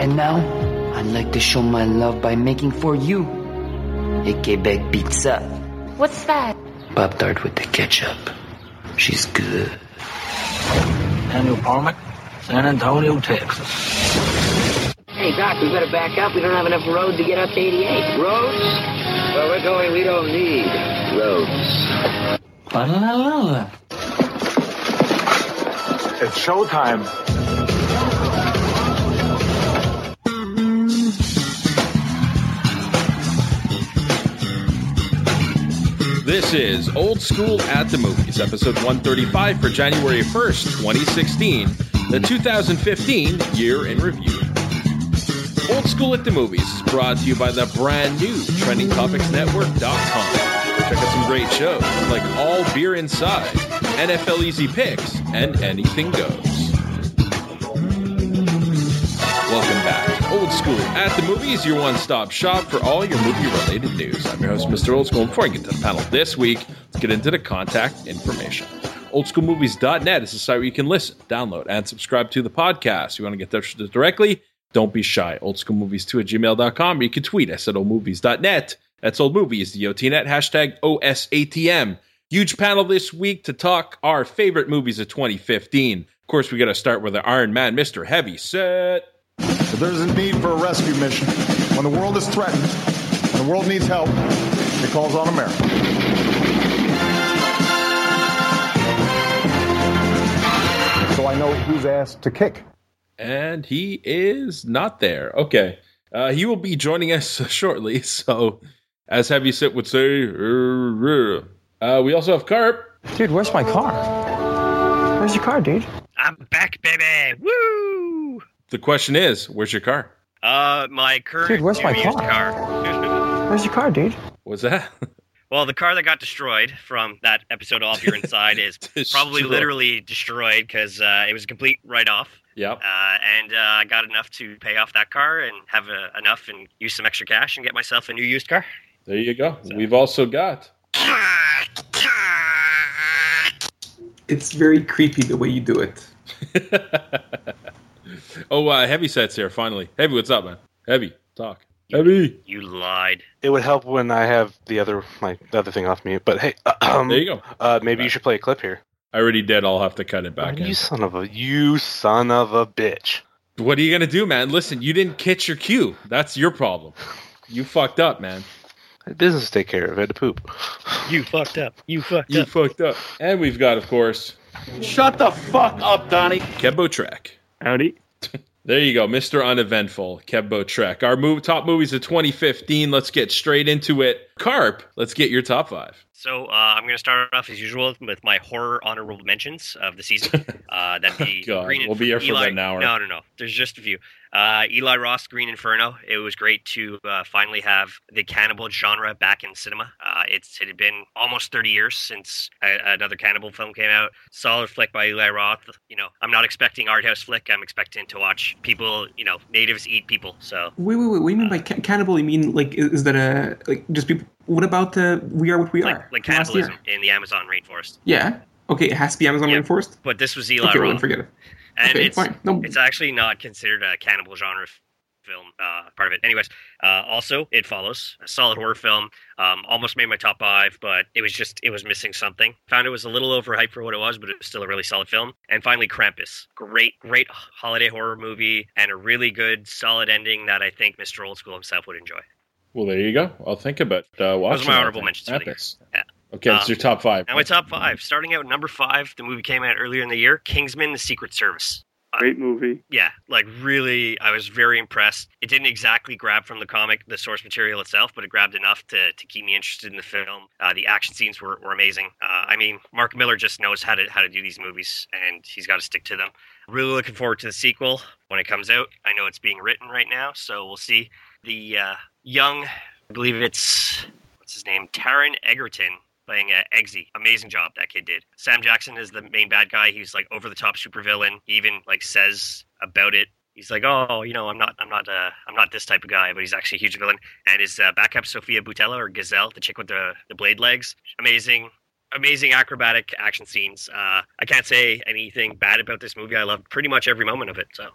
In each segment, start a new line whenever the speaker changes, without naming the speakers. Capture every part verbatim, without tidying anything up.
And now, I'd like to show my love by making for you a Quebec pizza.
What's that?
Pop-Tart with the ketchup. She's good.
Daniel Parmack, San Antonio, Texas.
Hey, Doc, we better back up. We don't have enough road to get up to eighty-eight.
Roads? Well, we're going, we don't need roads.
La-la-la-la.
It's showtime.
This is Old School at the Movies, episode one thirty-five for January first, twenty sixteen, the two thousand fifteen year in review. Old School at the Movies is brought to you by the brand new Trending Topics Network dot com. Check out some great shows like All Beer Inside, N F L Easy Picks, and Anything Goes. Welcome back. Old School at the Movies, your one-stop shop for all your movie-related news. I'm your host, Mister Old School. Before I get to the panel this week, let's get into the contact information. old school movies dot net is the site where you can listen, download, and subscribe to the podcast. If you want to get touch with us directly, don't be shy. old school movies two at gmail dot com, or you can tweet us at old movies dot net. That's Old Movies, the O T net, hashtag O S A T M. Huge panel this week to talk our favorite movies of twenty fifteen. Of course, we got to start with the Iron Man, Mister Heavyset.
If there's a need for a rescue mission, when the world is threatened, when the world needs help, it calls on America. So I know whose ass to kick.
And he is not there. Okay. Uh, he will be joining us shortly, so as Heavyset would say, uh, we also have Carp.
Dude, where's my car? Where's your car, dude?
I'm back, baby. Woo!
The question is, where's your car?
Uh, my current
Dude, where's my
used
car?
car.
Where's your car, dude?
What's that?
Well, the car that got destroyed from that episode of All Beer Inside is probably literally destroyed because uh, it was a complete write-off.
Yep.
Uh, and uh, I got enough to pay off that car and have uh, enough and use some extra cash and get myself a new used car.
There you go. So. We've also got...
It's very creepy the way you do it.
oh, uh, Heavyset's here, finally. Heavy, what's up, man? Heavy, talk. Heavy.
You lied.
It would help when I have the other my the other thing off mute. But hey, um,
there you go.
Uh, maybe you should play a clip here.
I already did. I'll have to cut it back.
Oh,
in.
You son of a you son of a bitch.
What are you gonna do, man? Listen, you didn't catch your cue. That's your problem. You fucked up, man.
Business to take care of. I had to poop.
You fucked up. You fucked
you
up.
You fucked up. And we've got, of course...
Shut the fuck up, Donnie.
Kebbo Trek.
Howdy.
There you go, Mister Uneventful, Kebbo Trek. Our move, top movies of twenty fifteen. Let's get straight into it. Carp, let's get your top five.
So uh, I'm going to start off as usual with my horror honorable mentions of the season. Uh, that'd be
God,
Green
we'll be here for
Eli,
about an hour.
No, no, no. There's just a few. Uh, Eli Roth, Green Inferno. It was great to uh, finally have the cannibal genre back in cinema. Uh, it's it had been almost thirty years since a, another cannibal film came out. Solid flick by Eli Roth. You know, I'm not expecting art house flick. I'm expecting to watch people, you know, natives eat people. So
wait, wait, wait. What do you mean by ca- cannibal? You mean like is, is that a like just people? What about the We Are What We
like,
Are?
Like cannibalism in the Amazon rainforest.
Yeah. Okay, it has to be Amazon
yep.
rainforest.
But this was Eli
okay,
Roth.
Well, forget it.
And
okay,
it's,
fine. No.
It's actually not considered a cannibal genre f- film, uh, part of it. Anyways, uh, also, It Follows, a solid horror film. Um, almost made my top five, but it was just, it was missing something. Found it was a little overhyped for what it was, but it was still a really solid film. And finally, Krampus. Great, great holiday horror movie, and a really good, solid ending that I think Mister Old School himself would enjoy.
Well, there you go. I'll think about uh, watching.
Those are my honorable mentions for the year. Yeah.
Okay, it's um, your top five.
Now my top five. Starting out number five, the movie came out earlier in the year, Kingsman: The Secret Service.
Great movie.
Yeah, like really, I was very impressed. It didn't exactly grab from the comic, the source material itself, but it grabbed enough to, to keep me interested in the film. Uh, the action scenes were, were amazing. Uh, I mean, Mark Miller just knows how to how to do these movies, and he's got to stick to them. Really looking forward to the sequel when it comes out. I know it's being written right now, so we'll see. The uh, young, I believe it's, what's his name, Taron Egerton, playing uh, Eggsy. Amazing job that kid did. Sam Jackson is the main bad guy. He's like over the top supervillain. He even like says about it. He's like, oh, you know, I'm not, I'm not, uh, I'm not this type of guy, but he's actually a huge villain. And his uh, backup, Sophia Boutella, or Gazelle, the chick with the the blade legs. Amazing, amazing acrobatic action scenes. Uh, I can't say anything bad about this movie. I loved pretty much every moment of it. So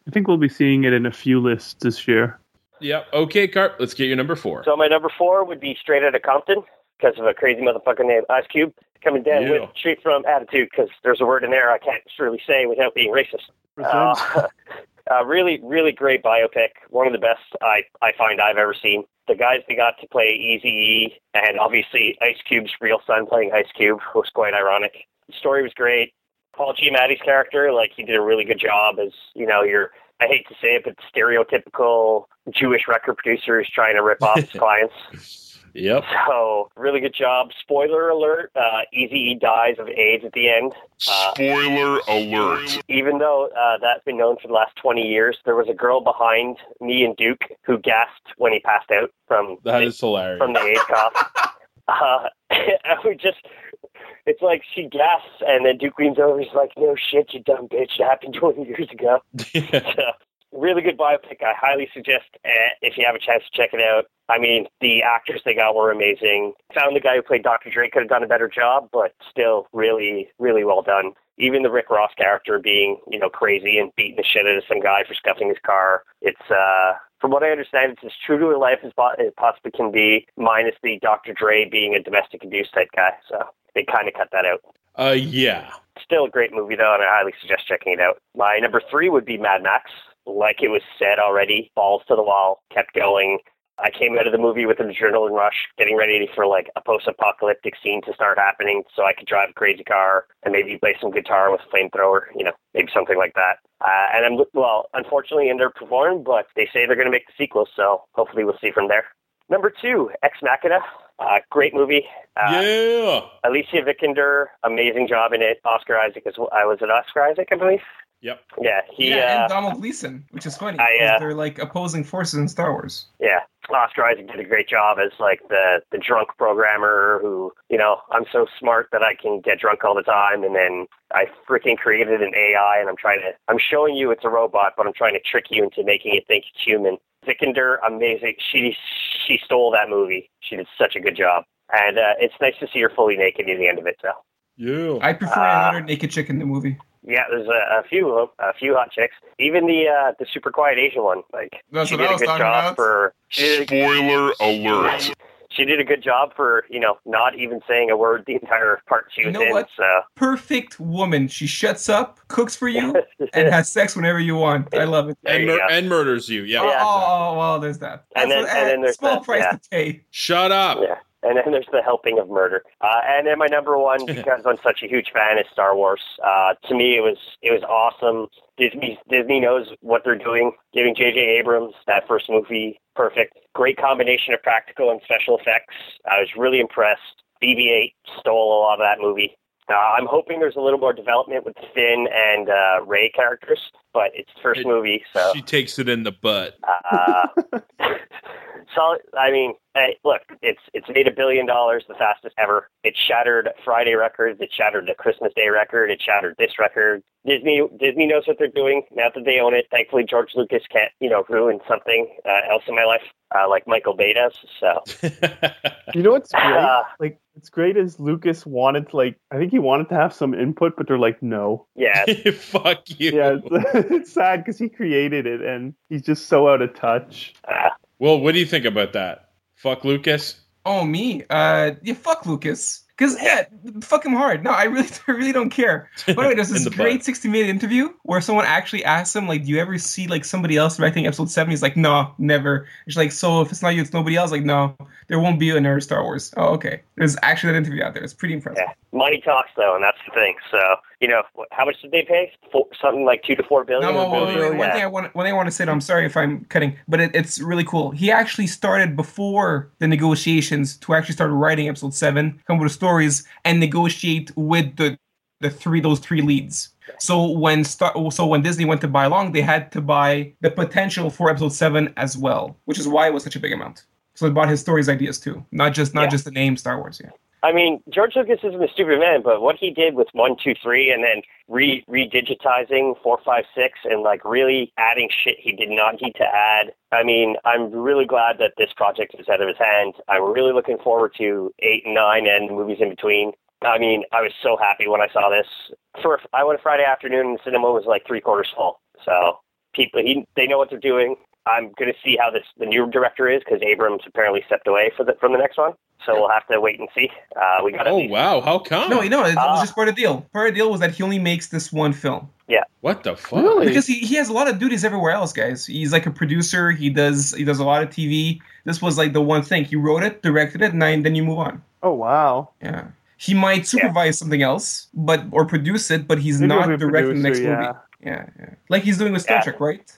I think we'll be seeing it in a few lists this year.
Yep. Okay, Carp, let's get your number four.
So my number four would be Straight Outta Compton, because of a crazy motherfucker named Ice Cube coming down
Yeah.
with straight from Attitude, because there's a word in there I can't really say without being racist. Uh, uh, really, really great biopic. One of the best I, I find I've ever seen. The guys they got to play Eazy-E, and obviously Ice Cube's real son playing Ice Cube was quite ironic. The story was great. Paul Giamatti's character, like, he did a really good job as, you know, your, I hate to say it, but stereotypical Jewish record producer who's trying to rip off his clients.
Yep.
So, really good job. Spoiler alert, uh, Eazy-E dies of AIDS at the end. Uh,
Spoiler alert.
Even though uh, that's been known for the last twenty years, there was a girl behind me and Duke who gasped when he passed out from,
That
the,
is hilarious.
from the AIDS cough. uh, and we just, it's like she gasps, and then Duke leans over, he's like, no shit, you dumb bitch, it happened twenty years ago. So, really good biopic. I highly suggest uh, if you have a chance to check it out. I mean, the actors they got were amazing. Found the guy who played Doctor Dre could have done a better job, but still really, really well done. Even the Rick Ross character being, you know, crazy and beating the shit out of some guy for scuffing his car. It's, uh, from what I understand, it's as true to life as it possibly can be, minus the Doctor Dre being a domestic abuse type guy. So they kind of cut that out.
Uh, yeah.
Still a great movie, though, and I highly suggest checking it out. My number three would be Mad Max. Like it was said already, balls to the wall, kept going. I came out of the movie with an adrenaline rush, getting ready for like a post-apocalyptic scene to start happening so I could drive a crazy car and maybe play some guitar with a flamethrower, you know, maybe something like that. Uh, and I'm, well, unfortunately underperformed, but they say they're going to make the sequel, so hopefully we'll see from there. Number two, Ex Machina. Uh, great movie. Uh,
yeah.
Alicia Vikander, amazing job in it. Oscar Isaac as well. Uh, was it Oscar Isaac, I believe?
Yep.
Yeah, he,
yeah, and
uh,
Donald Gleason, which is funny.
I, uh,
they're like opposing forces in Star Wars.
Yeah, Oscar Isaac did a great job as like the, the drunk programmer who, you know, I'm so smart that I can get drunk all the time, and then I freaking created an A I, and I'm trying to, I'm showing you it's a robot, but I'm trying to trick you into making it think it's human. Vikander, amazing. She she stole that movie. She did such a good job, and uh, it's nice to see her fully naked near the end of it. So
yeah,
I prefer
uh,
another naked chick in the movie.
Yeah, there's a, a few of them, a few hot chicks. Even the uh, the super quiet Asian one, like
That's
she
what
did
I
a
was
good
talking
job
about.
for.
Spoiler alert.
She did a good job for, you know, not even saying a word the entire part she was
You know
in.
what?
So
Perfect woman. She shuts up, cooks for you, and has sex whenever you want. I love it.
And, mur- and murders you. Yeah.
Oh,
Yeah.
oh, well, there's that.
And then-
That's
and
a
then there's
small
that,
price
yeah.
to pay.
Shut up.
yeah, and then there's the helping of murder. Uh, and then my number one, because I'm such a huge fan, is Star Wars. Uh, to me, it was it was awesome. Disney Disney knows what they're doing, giving J J Abrams that first movie perfect. Great combination of practical and special effects. I was really impressed. B B eight stole a lot of that movie. Uh, I'm hoping there's a little more development with Finn and uh, Rey characters, but it's the first
It-
movie, so
She takes it in the butt.
uh, solid. I mean, hey, look, it's it's made a billion dollars, the fastest ever. It shattered Friday records. It shattered the Christmas Day record. It shattered this record. Disney Disney knows what they're doing now that they own it. Thankfully, George Lucas can't, you know, ruin something uh, else in my life, uh, like Michael Bay does. So,
You know what's great?
Uh,
like, it's great as Lucas wanted to, like, I think he wanted to have some input, but they're like, no.
yeah,
Fuck you.
Yeah, it's, it's sad because he created it and he's just so out of touch.
uh,
Well, what do you think about that? Fuck Lucas?
Oh, me? Uh, yeah, fuck Lucas. Because, yeah, fuck him hard. No, I really I really don't care. By the way, there's
In
this
the
great
butt.
sixty-minute interview where someone actually asks him, like, do you ever see, like, somebody else directing episode seven? He's like, no, never. She's like, so if it's not you, it's nobody else? Like, no, there won't be another Star Wars. Oh, okay. There's actually that interview out there. It's pretty impressive.
yeah. Money talks, though, and that's the thing. So, you know, wh- how much did they pay? Four, something like two to four billion.
No, well, well, well, one
Yeah.
thing I want, one thing I want to say, though, I'm sorry if I'm cutting, but it, it's really cool. He actually started before the negotiations to actually start writing episode seven, come up with the stories, and negotiate with the the three those three leads. So when Star, so when Disney went to buy along, they had to buy the potential for episode seven as well, which is why it was such a big amount. So they bought his stories ideas too, not just not
Yeah.
just the name Star Wars. Yeah.
I mean, George Lucas isn't a stupid man, but what he did with one, two, three, and then re redigitizing four, five, six, and like really adding shit he did not need to add. I mean, I'm really glad that this project is out of his hand. I'm really looking forward to eight and nine and the movies in between. I mean, I was so happy when I saw this. For I went Friday afternoon, and the cinema was like three quarters full. So people, he, they know what they're doing. I'm going to see how this the new director is because Abrams apparently stepped away for the, from the next one. So we'll have to wait and see. Uh, we got.
Oh wow! How come?
No, no, it, it
Uh,
was just part of the deal. Part of the deal was that he only makes this one film.
Yeah.
What the fuck?
Because he, he has a lot of duties everywhere else, guys. He's like a producer. He does he does a lot of T V. This was like the one thing. He wrote it, directed it, and then then you move on.
Oh wow.
Yeah. He might supervise something else, but or produce it, but he's
Maybe
not
he'll be a
directing the next
producer,
movie. Yeah, yeah. Like he's doing with Star
Yeah.
Trek, right?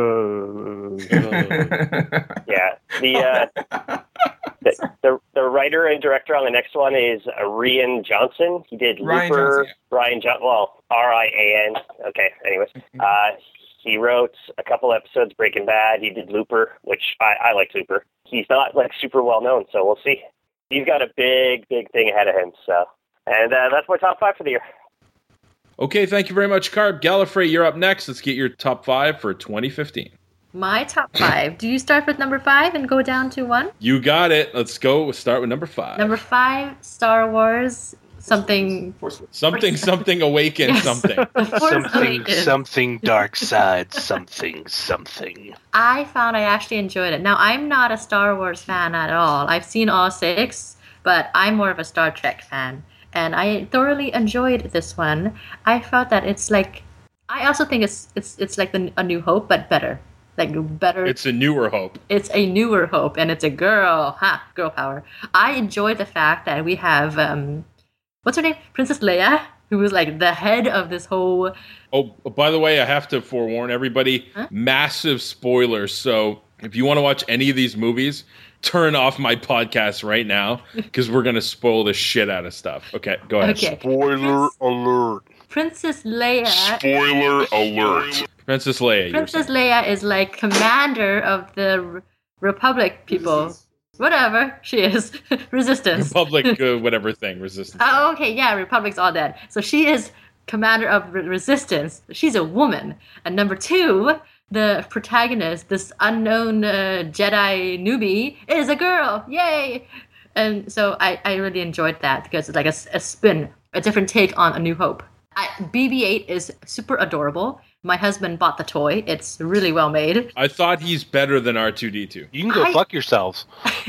Yeah. The, uh, the the the writer and director on the next one is uh, Rian Johnson. He did
Rian
Looper.
Johnson,
Ryan John. Well, R I A N. Okay. Anyways, uh, he wrote a couple episodes of Breaking Bad. He did Looper, which I, I like Looper. He's not like super well known, so we'll see. He's got a big, big thing ahead of him. So, and uh, that's my top five for the year.
Okay, thank you very much, Carb. Gallifrey, you're up next. Let's get your top five for twenty fifteen.
My top five. Do you start with number five and go down to one?
You got it. Let's go. We'll start with number five.
Number five, Star Wars. Something.
Something, something awaken
Yes.
something.
Something,
Awakens.
something dark side, something, something.
I found I actually enjoyed it. Now, I'm not a Star Wars fan at all. I've seen all six, but I'm more of a Star Trek fan. And I thoroughly enjoyed this one. I felt that it's like, I also think it's it's it's like the, a New Hope, but better. Like better.
It's a newer hope.
It's a newer Hope, and it's a girl. Ha, girl power. I enjoyed the fact that we have, um, what's her name? Princess Leia, who was like the head of this whole...
Oh, by the way, I have to forewarn everybody,
Huh?
massive spoilers. So if you want to watch any of these movies, turn off my podcast right now because we're going to spoil the shit out of stuff. Okay, go ahead.
Okay.
Spoiler alert.
Princess Leia...
Spoiler alert.
Princess Leia. you were
Princess
saying.
Leia is like commander of the R- Republic people. Whatever she is. Resistance.
Republic, uh, whatever thing, resistance.
Oh, okay, yeah, Republic's all dead. So she is commander of re- Resistance. She's a woman. And number two, the protagonist, this unknown uh, Jedi newbie, is a girl. Yay! And so I, I really enjoyed that because it's like a, a spin, a different take on A New Hope. I, B B eight is super adorable. My husband bought the toy. It's really well made.
I thought he's better than R two D two.
You can go
I-
fuck yourselves.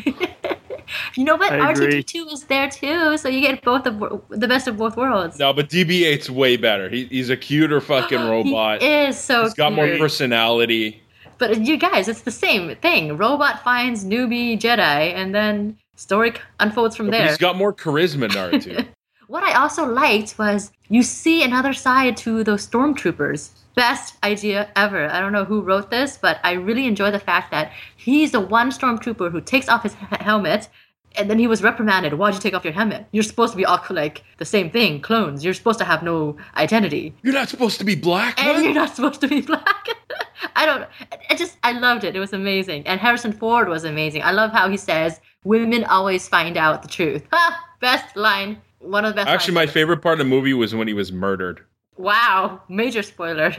You know what?
I
R two
agree.
D two is there too, so you get both of the best of both worlds.
No, but D B eight's way better. He, he's a cuter fucking robot.
He is so
He's got more
cute.
personality.
But you guys, it's the same thing. Robot finds newbie Jedi, and then story unfolds from
But
there.
he's got more charisma than R two.
What I also liked was you see another side to those stormtroopers. Best idea ever. I don't know who wrote this, but I really enjoy the fact that he's the one stormtrooper who takes off his he- helmet, and then he was reprimanded. Why'd you take off your helmet? You're supposed to be all like the same thing, clones. You're supposed to have no identity.
You're not supposed to be black,
And
man.
you're not supposed to be black. I don't. I just. I loved it. It was amazing. And Harrison Ford was amazing. I love how he says, "Women always find out the truth." Ha! Best line. One of the best.
Actually,
lines.
my favorite part of the movie was when he was murdered.
Wow, major spoiler.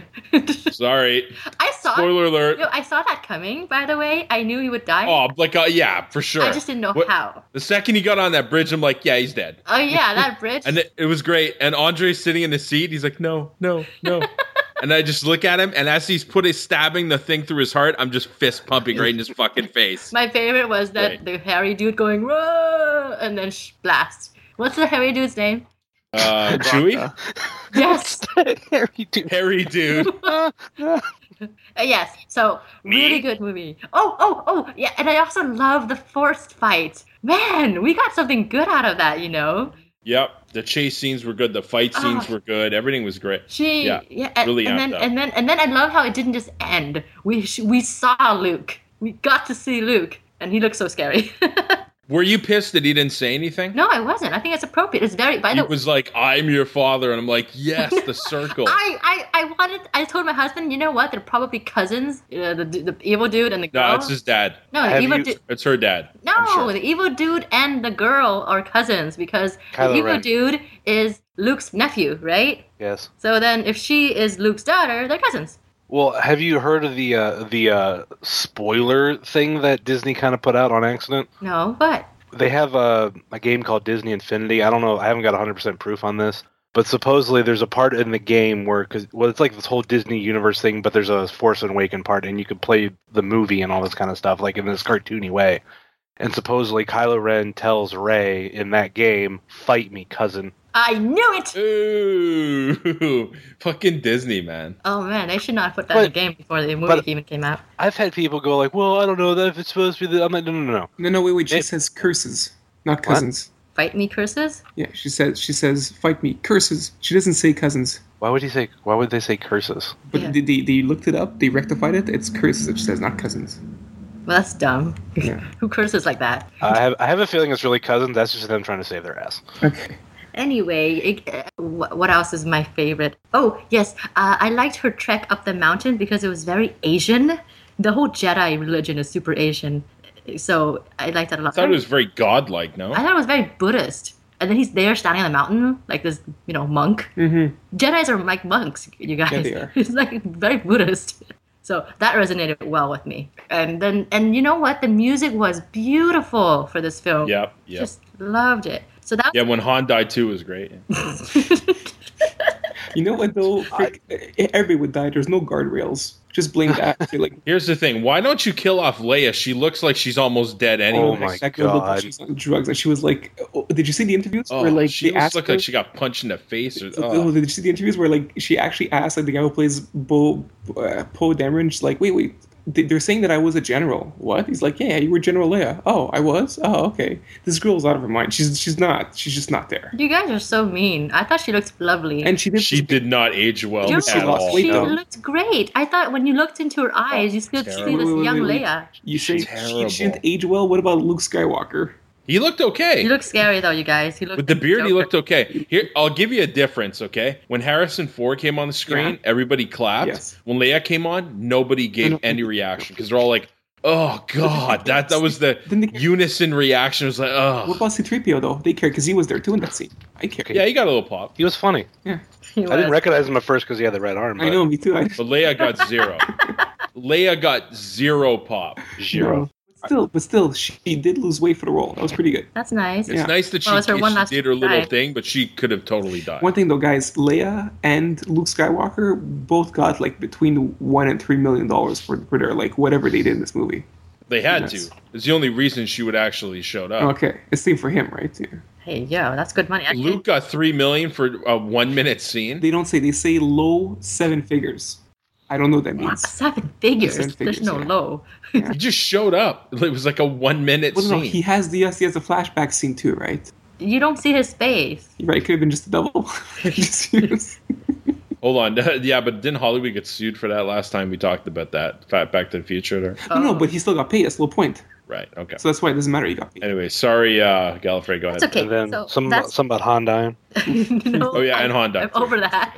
Sorry.
I saw.
Spoiler alert.
Yo, I saw that coming. By the way, I knew he would die.
Oh, like, uh, yeah, for sure.
I just didn't know
What-
how.
The second he got on that bridge, I'm like, yeah, he's dead.
Oh yeah, that bridge.
And it, it was great. And Andre's sitting in the seat. He's like, no, no, no. And I just look at him, and as he's put his stabbing the thing through his heart, I'm just fist pumping right in his fucking face.
My favorite was that
Right.
the hairy dude going "Whoa!" and then sh- blast. What's the hairy dude's name?
Uh, Chewie?
Yes.
Harry dude.
Harry dude.
Uh, yes. So really good movie. Oh, oh, oh, yeah. And I also love the forced fight. Man, we got something good out of that. You know.
Yep. The chase scenes were good. The fight scenes
Oh.
were good. Everything was great.
She,
yeah,
yeah, and,
really
and
amped
then
up.
and then and then I love how it didn't just end. We sh- we saw Luke. We got to see Luke, and he looked so scary.
Were you pissed that he didn't say anything?
No, I wasn't. I think it's appropriate. It's very. By
He
the
was like, I'm your father. And I'm like, yes, the circle.
I, I, I wanted. I told my husband, you know what? They're probably cousins. Uh, the the evil dude and the girl.
No, it's his dad.
No, the
Have
evil
you-
dude.
It's her dad.
No,
I'm sure.
the evil dude and the girl are cousins because
Kylo
the evil
Ren.
dude is Luke's nephew, right?
Yes.
So then, if she is Luke's daughter, they're cousins.
Well, have you heard of the uh, the uh, spoiler thing that Disney kind of put out on accident?
No, but
They have a, a game called Disney Infinity. I don't know. I haven't got one hundred percent proof on this, But supposedly there's a part in the game where, cause, well, it's like this whole Disney universe thing, but there's a Force Awakens part, and you can play the movie and all this kind of stuff, like in this cartoony way. And supposedly Kylo Ren tells Rey in that game, "Fight me, cousin."
I knew it!
Ooh, fucking Disney, man.
Oh man, they should not put that
But-
in the game before the movie
but-
even came out.
I've had people go like, "Well, I don't know that if it's supposed to be." The... I'm like, no, no, no, no.
No, no, wait, wait. She
It-
says curses, not cousins.
Fight me, curses?
Yeah, she says she says fight me, curses. She doesn't say cousins.
Why would he say? Why would they say curses?
But
Yeah.
they, they they looked it up. They rectified it. It's curses. It says not cousins.
Well, that's dumb.
Yeah.
Who curses like that?
I have I have a feeling it's really cousins. That's just them trying to save their ass.
Okay.
Anyway, it, uh, wh- what else is my favorite? Oh, yes, uh, I liked her trek up the mountain because it was very Asian. The whole Jedi religion is super Asian. So I liked that a lot.
I thought it was very godlike, no?
I thought it was very Buddhist. And then he's there standing on the mountain, like this, you know, monk.
Mm-hmm.
Jedis are like monks, you guys.
Yeah, they are.
It's like very Buddhist. So that resonated well with me. And then, and you know what? The music was beautiful for this film.
Yep, yep.
Just loved it. So that
Yeah, when Han died too was great.
You know what though? Frick, everybody would die. There's no guardrails. Just blame that. You're like,
Here's the thing: why don't you kill off Leia? She looks like she's almost dead anyway.
Oh my
that girl looked like
God.
she was on drugs. And she was like, oh, did you see the interviews
Oh,
where like
she
they asked
looked
her?
like she got punched in the face. Or,
So,
oh.
oh, did you see the interviews where like she actually asked like the guy who plays Bo uh, Poe Dameron? She's like, wait, wait, they- they're saying that I was a general. What? He's like, yeah, you were General Leia. Oh, I was. Oh, okay. This girl's out of her mind. She's she's not. She's just not there.
you guys are so mean. I thought she looked lovely.
And she did.
She did not age well
Dude,
at all.
she
though.
looked great. I thought when you looked into her eyes, you could see
terrible.
this
Wait, wait,
young
wait, wait.
Leia.
You say she,
Terrible.
she didn't age well. What about Luke Skywalker?
He looked okay.
He looked scary though, you guys. He looked
With the
like
beard, he
Joker.
looked okay. Here, I'll give you a difference, okay? When Harrison Ford came on the screen,
Yeah.
everybody clapped.
Yes.
When Leia came on, nobody gave
know.
any reaction because they're all like, "Oh God!" That that was the
Didn't they-
unison reaction. It was like,
What
"Oh,
about C three P O though? They care because he was there too in that scene. I care.
yeah." He got a little pop,
He was funny.
Yeah.
He
I didn't
was.
recognize him at first because he had the red arm. But
I know, me too. I,
but Leia got zero. Leia got zero pop.
Zero.
No. Still, but still, she did lose weight for the role. That was pretty good.
That's nice.
It's
Yeah.
nice that she,
Well, it's her one
she
last
did her little
try.
thing, but she could have totally died.
One thing though, guys, Leia and Luke Skywalker both got like between one and three million dollars for for their like whatever they did in this movie.
They had
Yes.
to. It's the only reason she would actually showed up.
Okay, it's same for him, right? Yeah.
Hey, yo, that's good money. Actually,
Luke got three million for a one minute scene.
They don't say. They say low seven figures. I don't know what that means.
seven figures.
Seven
There's
figures,
no
yeah.
low.
He just showed up. It was like a one minute
Well, no,
scene.
he has the yes, he has a flashback scene too, right?
You don't see his face.
Right, it could have been just a double. Just use-
Hold on. Yeah, but didn't Hollywood get sued for that last time we talked about that? Fa- Back to the Future? Or?
no, no, but he still got paid. That's the whole point.
Right, okay.
So that's why it doesn't matter. He got paid.
Anyway, sorry, uh, Gallifrey, go ahead.
It's okay.
And then
So
some
that's-
some about Han dying.
No,
Oh, yeah,
I'm-
and Honda,
I'm
too.
over that.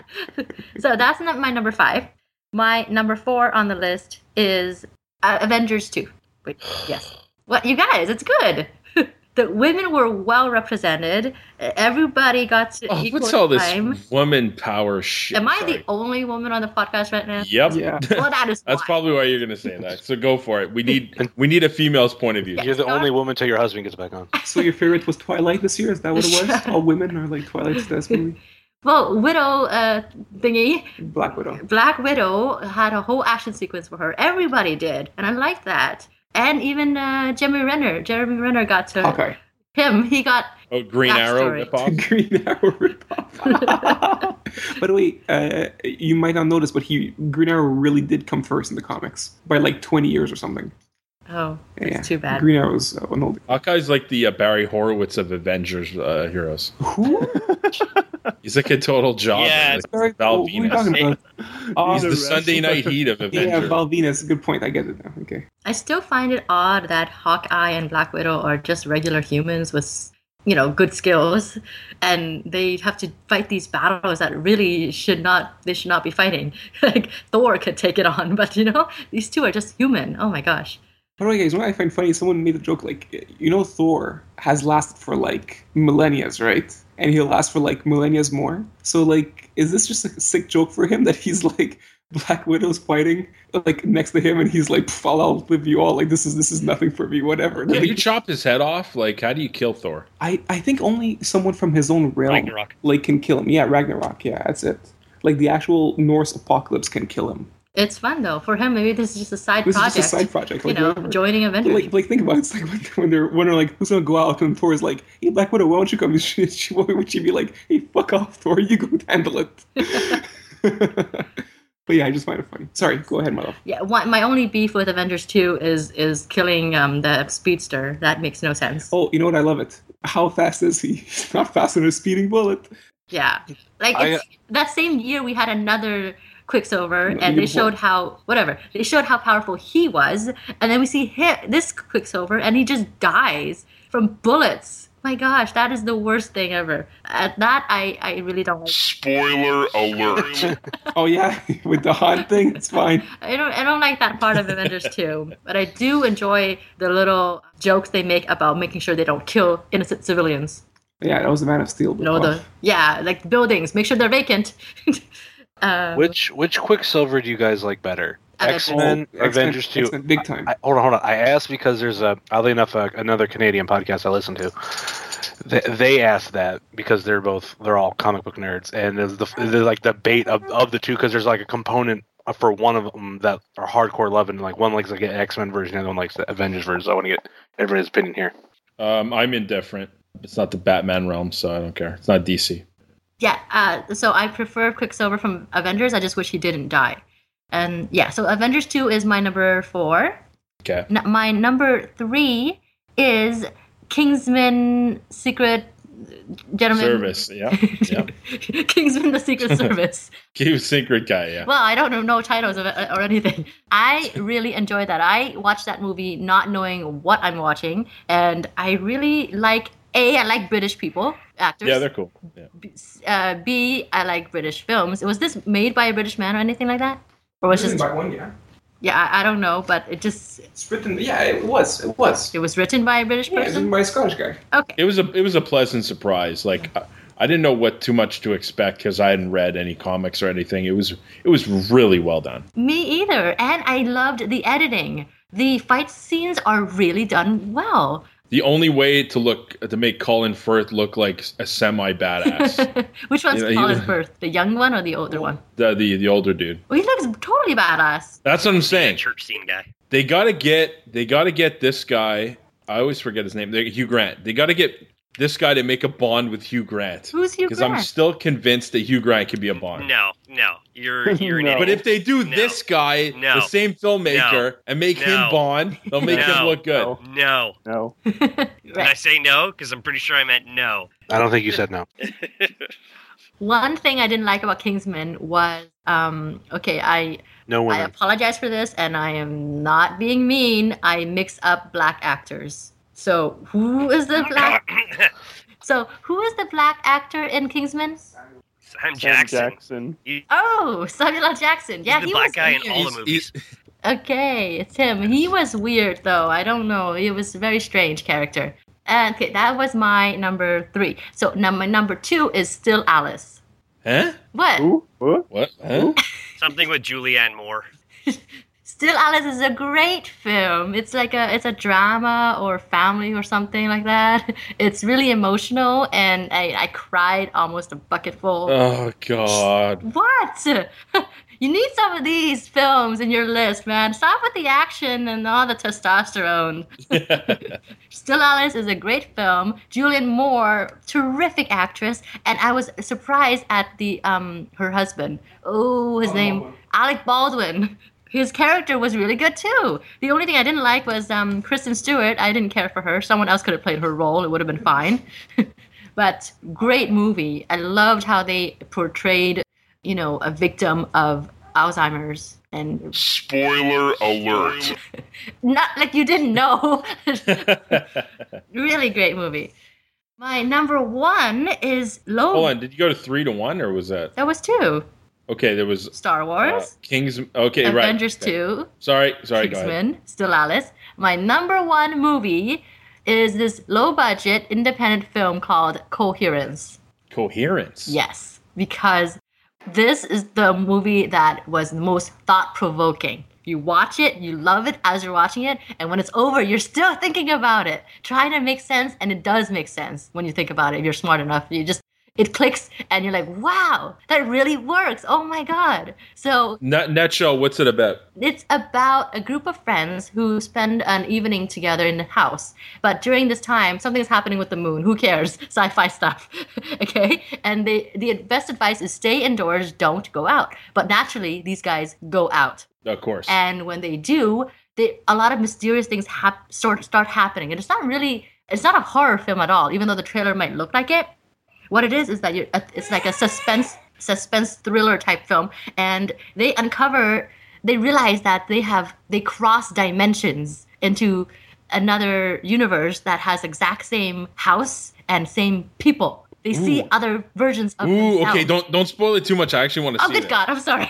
So that's not my number five. My number four on the list is uh, Avengers two. Wait, yes. What, you guys, it's good. The women were well represented. Everybody got to
Oh,
equal
what's all this
time.
woman power shit?
Am I
Sorry.
the only woman on the podcast right now?
Yep.
Yeah.
Well, that is
That's
why.
probably why you're going to say that. So go for it. We need we need a female's point of view.
You're the only woman till your husband gets back on.
So your favorite was Twilight this year? Is that what it was? All women are like Twilight's this movie.
Well, Widow uh, thingy,
Black Widow.
Black Widow had a whole action sequence for her. Everybody did, and I liked that. And even uh, Jeremy Renner, Jeremy Renner got to
Hawkeye.
him. He got
Oh, Green Arrow
Backstory.
ripoff?
Green Arrow ripoff. By the way, uh, you might not notice, but he Green Arrow really did come first in the comics by like twenty years or something.
oh, it's
Yeah,
too bad.
Green Arrow's uh, an old.
Hawkeye's like the uh, Barry Horowitz of Avengers uh, heroes.
Who?
He's like a total job.
Yeah,
like
Sorry,
Val
who are you
Venus.
talking about? Oh,
He's the
the
Sunday
wrestler.
night heat of
yeah,
Avengers.
Val Venus. Good point. I get it now. Okay.
I still find it odd that Hawkeye and Black Widow are just regular humans with, you know, good skills, and they have to fight these battles that really should not. They should not be fighting. Like Thor could take it on, but you know, these two are just human. Oh my gosh.
By the way, guys, what I find funny, someone made a joke like, you know, Thor has lasted for like millennia, right? And he'll last for like millennia more. So, like, is this just like a sick joke for him that he's like Black Widow's fighting like next to him, and he's like, "I'll outlive you all. Like this is this is nothing for me. Whatever."
Can
Like,
you chop his head off? Like, how do you kill Thor?
I I think only someone from his own realm
Ragnarok.
like can kill him. Yeah, Ragnarok. Yeah, that's it. Like the actual Norse apocalypse can kill him.
It's fun though for him. Maybe this is just a side
This
project.
is just a side project. Like,
you know,
whatever.
joining Avengers.
Like, like think about it. It's like when, when they're when they're like, who's gonna go out? And Thor's like, hey, Black Widow, why don't you come? She, she, would she be like, hey, fuck off, Thor, you go handle it. But yeah, I just find it funny. Sorry, go ahead, my love.
Yeah, one, my only beef with Avengers two is is killing um, the speedster. That makes no sense.
Oh, you know what? I love it. How fast is he? He's not faster than a speeding bullet.
Yeah, like
I-
it's, that same year we had another Quicksilver,
No,
and
you
they showed
won't.
how whatever they showed how powerful he was, and then we see him, this Quicksilver, and he just dies from bullets. My gosh, that is the worst thing ever. Uh, that I, I really don't like.
Spoiler alert.
Oh yeah, with the hot thing, it's fine.
I don't I don't like that part of Avengers two, but I do enjoy the little jokes they make about making sure they don't kill innocent civilians.
Yeah, that was the Man of Steel.
No, the yeah, like buildings, make sure they're vacant. uh,
Which which Quicksilver do you guys like better?
Avengers.
X-Men,
Oh,
or Avengers
X-Men,
two?
X-Men, big time.
I, hold on, hold on. I asked because there's a, oddly enough, a, another Canadian podcast I listen to. They, they asked that because they're both, they're all comic book nerds, and there's the there's like debate of, of the two because there's like a component for one of them that are hardcore loving. Like one likes like an X-Men version, and the other one likes the Avengers version. So I want to get everybody's opinion here.
Um, I'm indifferent. It's not the Batman realm, so I don't care. It's not D C.
yeah, uh, so I prefer Quicksilver from Avengers. I just wish he didn't die. And yeah, so Avengers two is my number four.
Okay.
N- my number three is Kingsman Secret Gentleman
Service, yeah. yeah.
Kingsman the Secret Service.
He was secret guy, yeah.
Well, I don't know no titles of it or anything. I really enjoyed that. I watched that movie not knowing what I'm watching, and I really like A, I like British people, actors.
Yeah, they're cool. Yeah.
Uh, B, I like British films. Was this made by a British man or anything like that? Or was
Written
just
by one, yeah.
Yeah, I, I don't know, but it just
It's written. Yeah, it was. It was.
it was written by a British
Yeah, it's
person.
written by a Scottish guy.
Okay.
It was a it was a pleasant surprise. Like I, I didn't know what too much to expect because I hadn't read any comics or anything. It was it was really well done.
Me either. And I loved the editing. The fight scenes are really done well.
The only way to look to make Colin Firth look like a semi badass,
Which one's
You know, he
Colin's
was-
birth? The young one or the older one?
the, the the older dude.
Well, he looks totally badass.
That's what I'm saying.
Church scene guy.
They gotta get they gotta get this guy. I always forget his name. They- Hugh Grant. They gotta get this guy to make a Bond with Hugh Grant.
Who's Hugh
Because I'm
Grant?
still convinced that Hugh Grant can be a Bond.
No, no, you're you're an
No.
idiot.
But if they do
No.
this guy,
No.
the same filmmaker,
No.
and make
No.
him Bond, they'll make
No.
him look good.
No.
No.
No.
Did I say no? Because I'm pretty sure I meant no.
I don't think you said no.
One thing I didn't like about Kingsman was, um, okay, I
No
I
women.
apologize for this, and I am not being mean. I mix up black actors. So who is the black? So who is the black actor in Kingsman?
Sam
Sam
Jackson.
Jackson.
He-
Oh, Samuel L. Jackson. Yeah,
he's the
he
black
was
guy in
weird.
all the movies.
Okay, it's him. He was weird though. I don't know. He was a very strange character. And okay, that was my number three. So now my number two is still Alice.
Huh?
What?
Who? What?
What? Huh?
Something with Julianne Moore.
Still Alice is a great film. It's like a it's a drama or family or something like that. It's really emotional, and I, I cried almost a bucketful.
Oh God.
What? You need some of these films in your list, man. Stop with the action and all the testosterone. Still Alice is a great film. Julianne Moore, terrific actress, and I was surprised at the um her husband. Oh, his name Alec Baldwin. His character was really good too. The only thing I didn't like was um, Kristen Stewart. I didn't care for her. Someone else could have played her role. It would have been fine. But great movie. I loved how they portrayed, you know, a victim of Alzheimer's and
Spoiler alert.
not like you didn't know. Really great movie. My number one is Low.
Hold on. Did you go to three to one, or was that?
That was two.
Okay, there was
Star Wars.
uh, Kings. Okay, right.
Avengers
Okay.
two.
Sorry, sorry. Go ahead.
Kingsman, Still Alice. My number one movie is this low-budget independent film called Coherence.
Coherence.
Yes, because This is the movie that was the most thought-provoking. You watch it, you love it as you're watching it, and when it's over, you're still thinking about it, trying to make sense, and it does make sense when you think about it. If you're smart enough, you just it clicks, and you're like, "Wow, that really works! Oh my god!" So,
Nut nutshell, what's it about?
it's about a group of friends who spend an evening together in the house. But during this time, something's happening with the moon. Who cares? Sci-fi stuff. Okay? And they, the best advice is stay indoors, don't go out. But naturally, these guys go out.
Of course.
And when they do, they, a lot of mysterious things hap- start, start happening. And it's not really, it's not a horror film at all, even though the trailer might look like it. What it is is that you're, it's like a suspense suspense thriller type film. And they uncover... they realize that they have they cross dimensions into another universe that has exact same house and same people. They see
Ooh.
other versions of
Ooh,
themselves.
okay, don't don't spoil it too much. I actually want to
Oh,
see
good
that.
God, I'm sorry.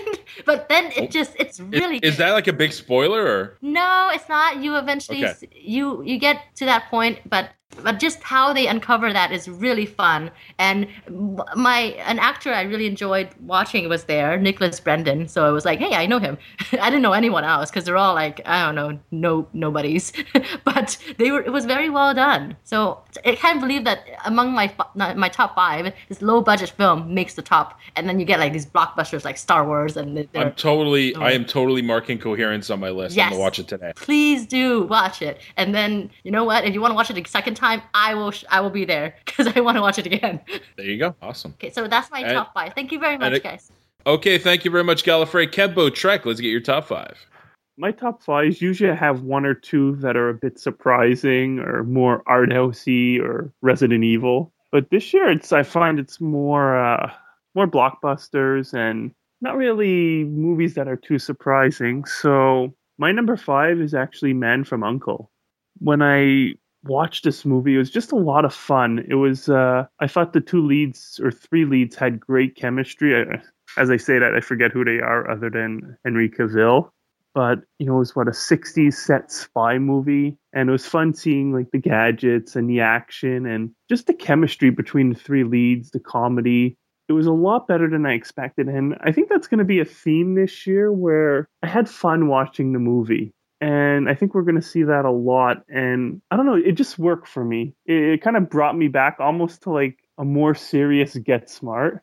But then it just, it's
Is,
really
is that like a big spoiler or?
No, it's not. You eventually
Okay.
s- you you get to that point, but but just how they uncover that is really fun. And m- my an actor I really enjoyed watching was there, Nicholas Brendan. So I was like, hey, I know him. I didn't know anyone else because they're all like, I don't know, no nobodies. But they were. It was very well done. So I can't believe that among my fi- my top five, this low budget film makes the top, and then you get like these blockbusters like Star Wars and they're-
I'm totally, I am totally marking Coherence on my list. I'm
Yes.
gonna watch it today.
Please do watch it, and then you know what? If you want to watch it a second time, I will. Sh- I will be there because I want to watch it again.
There you go. Awesome.
Okay, so that's my
And-
top five. Thank you very
and
much,
it-
guys.
Okay, thank you very much, Gallifrey. Kebbo Trek, let's get your top five.
My top fives usually I have one or two that are a bit surprising or more art housey or Resident Evil. But this year, it's I find it's more uh, more blockbusters and not really movies that are too surprising. So my number five is actually Man from U N C L E. When I watched this movie, it was just a lot of fun. It was uh, I thought the two leads or three leads had great chemistry. I, as I say that, I forget who they are other than Henry Cavill. But, you know, it was what, a sixties set spy movie. And it was fun seeing like the gadgets and the action and just the chemistry between the three leads, the comedy. It was a lot better than I expected. And I think that's going to be a theme this year where I had fun watching the movie. And I think we're going to see that a lot. And I don't know, it just worked for me. It, it kind of brought me back almost to like a more serious Get Smart.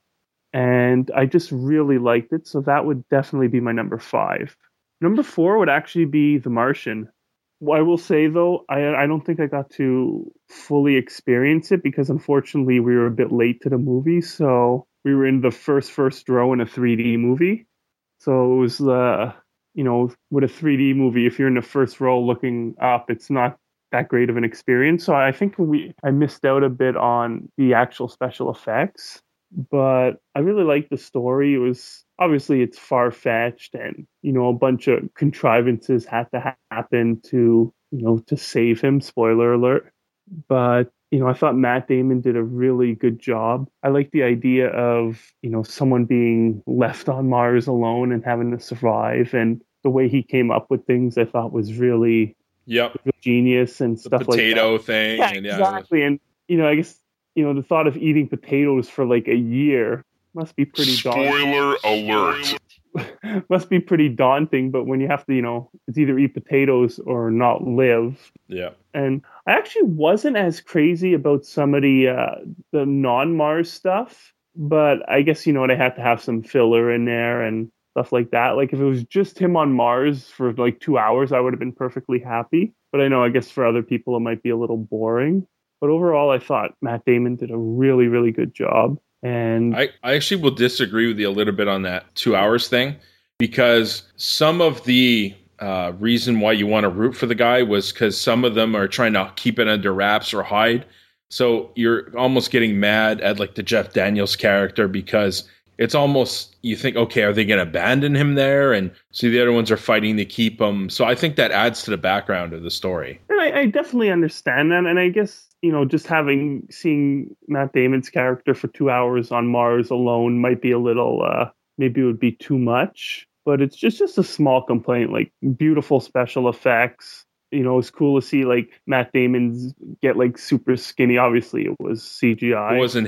And I just really liked it. So that would definitely be my number five. Number four would actually be The Martian. Well, I will say, though, I, I don't think I got to fully experience it because, unfortunately, we were a bit late to the movie. So we were in the first, first row in a three D movie. So it was, uh, you know, with a three D movie, if you're in the first row looking up, it's not that great of an experience. So I think we I missed out a bit on the actual special effects. But I really liked the story. It was obviously it's far-fetched and, you know, a bunch of contrivances had to ha- happen to, you know, to save him. Spoiler alert. But, you know, I thought Matt Damon did a really good job. I like the idea of, you know, someone being left on Mars alone and having to survive. And the way he came up with things I thought was really
Yep.
genius and stuff like that.
Potato thing.
Yeah,
and yeah,
exactly. And, you know, I guess, you know, the thought of eating potatoes for like a year must be pretty daunting.
Spoiler alert.
Must be pretty daunting, but when you have to, you know, it's either eat potatoes or not live.
Yeah.
And I actually wasn't as crazy about some of the, uh, the non-Mars stuff, but I guess, you know, they had to have some filler in there and stuff like that. Like if it was just him on Mars for like two hours, I would have been perfectly happy. But I know, I guess for other people, it might be a little boring. But overall, I thought Matt Damon did a really, really good job. And
I, I actually will disagree with you a little bit on that two hours thing because some of the uh, reason why you want to root for the guy was because some of them are trying to keep it under wraps or hide. So you're almost getting mad at like the Jeff Daniels character because it's almost, you think, okay, are they going to abandon him there? And so the other ones are fighting to keep him. So I think that adds to the background of the story.
And I, I definitely understand that. And I guess, you know, just having, seeing Matt Damon's character for two hours on Mars alone might be a little, uh, maybe it would be too much. But it's just, just a small complaint, like beautiful special effects. You know, it's cool to see like Matt Damon's get like super skinny. Obviously, it was C G I.
It wasn't him.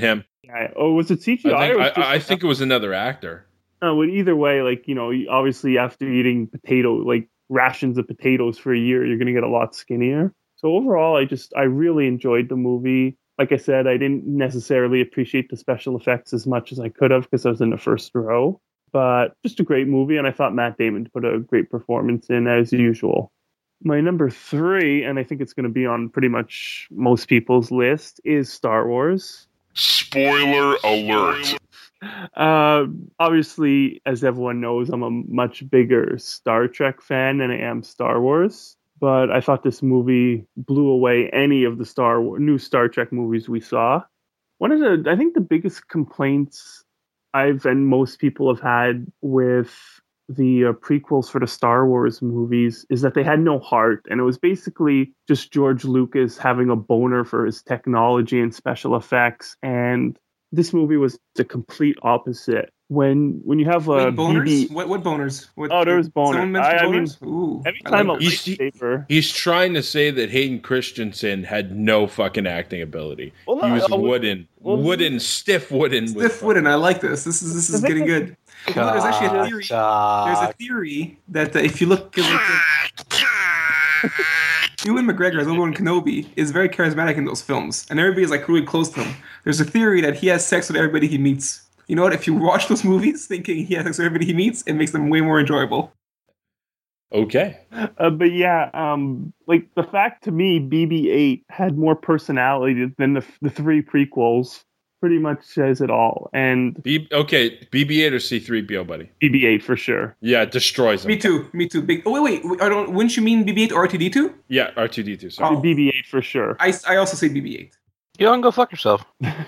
I, oh, was it C G I?
I think,
or was
I,
just,
I think it was another actor.
Uh, well, either way, like, you know, obviously after eating potato, like rations of potatoes for a year, you're going to get a lot skinnier. So overall, I just, I really enjoyed the movie. Like I said, I didn't necessarily appreciate the special effects as much as I could have because I was in the first row. But just a great movie, and I thought Matt Damon put a great performance in as usual. My number three, and I think it's going to be on pretty much most people's list, is Star Wars.
Spoiler alert.
Uh, obviously, as everyone knows, I'm a much bigger Star Trek fan than I am Star Wars. But I thought this movie blew away any of the Star War- new Star Trek movies we saw. One of the, I think the biggest complaints I've and most people have had with the uh, prequels for the Star Wars movies is that they had no heart. And it was basically just George Lucas having a boner for his technology and special effects. And this movie was the complete opposite. When when you have a
Wait, boners?
B B
What what boners? What,
Oh, there was boners.
Someone mentioned
I- I mean,
boners? Ooh,
every
I
time
like
a
this.
He's,
lightsaber.
he's trying to say that Hayden Christensen had no fucking acting ability.
Well,
he was
no, uh,
wooden,
well,
wooden, stiff wooden.
Stiff wooden. I like this. This is this is getting good. You know, there's actually a theory. There's a theory that uh, if you look at Ewan McGregor as Obi-Wan Kenobi is very charismatic in those films, and everybody's like really close to him. There's a theory that he has sex with everybody he meets. You know what? If you watch those movies thinking he has sex with everybody he meets, it makes them way more enjoyable.
Okay.
Uh, but yeah, um, like the fact to me, B B eight had more personality than the the three prequels. Pretty much says it all. And
B- okay, B B eight or C three P O, buddy?
B B eight for sure.
Yeah, it destroys them.
Me too. Me too. Big. Oh wait, wait. I don't. Wouldn't you mean B B eight or R two D two?
Yeah, R two D two. Sorry.
B B eight for sure.
I, I also say B B eight.
You don't go fuck yourself.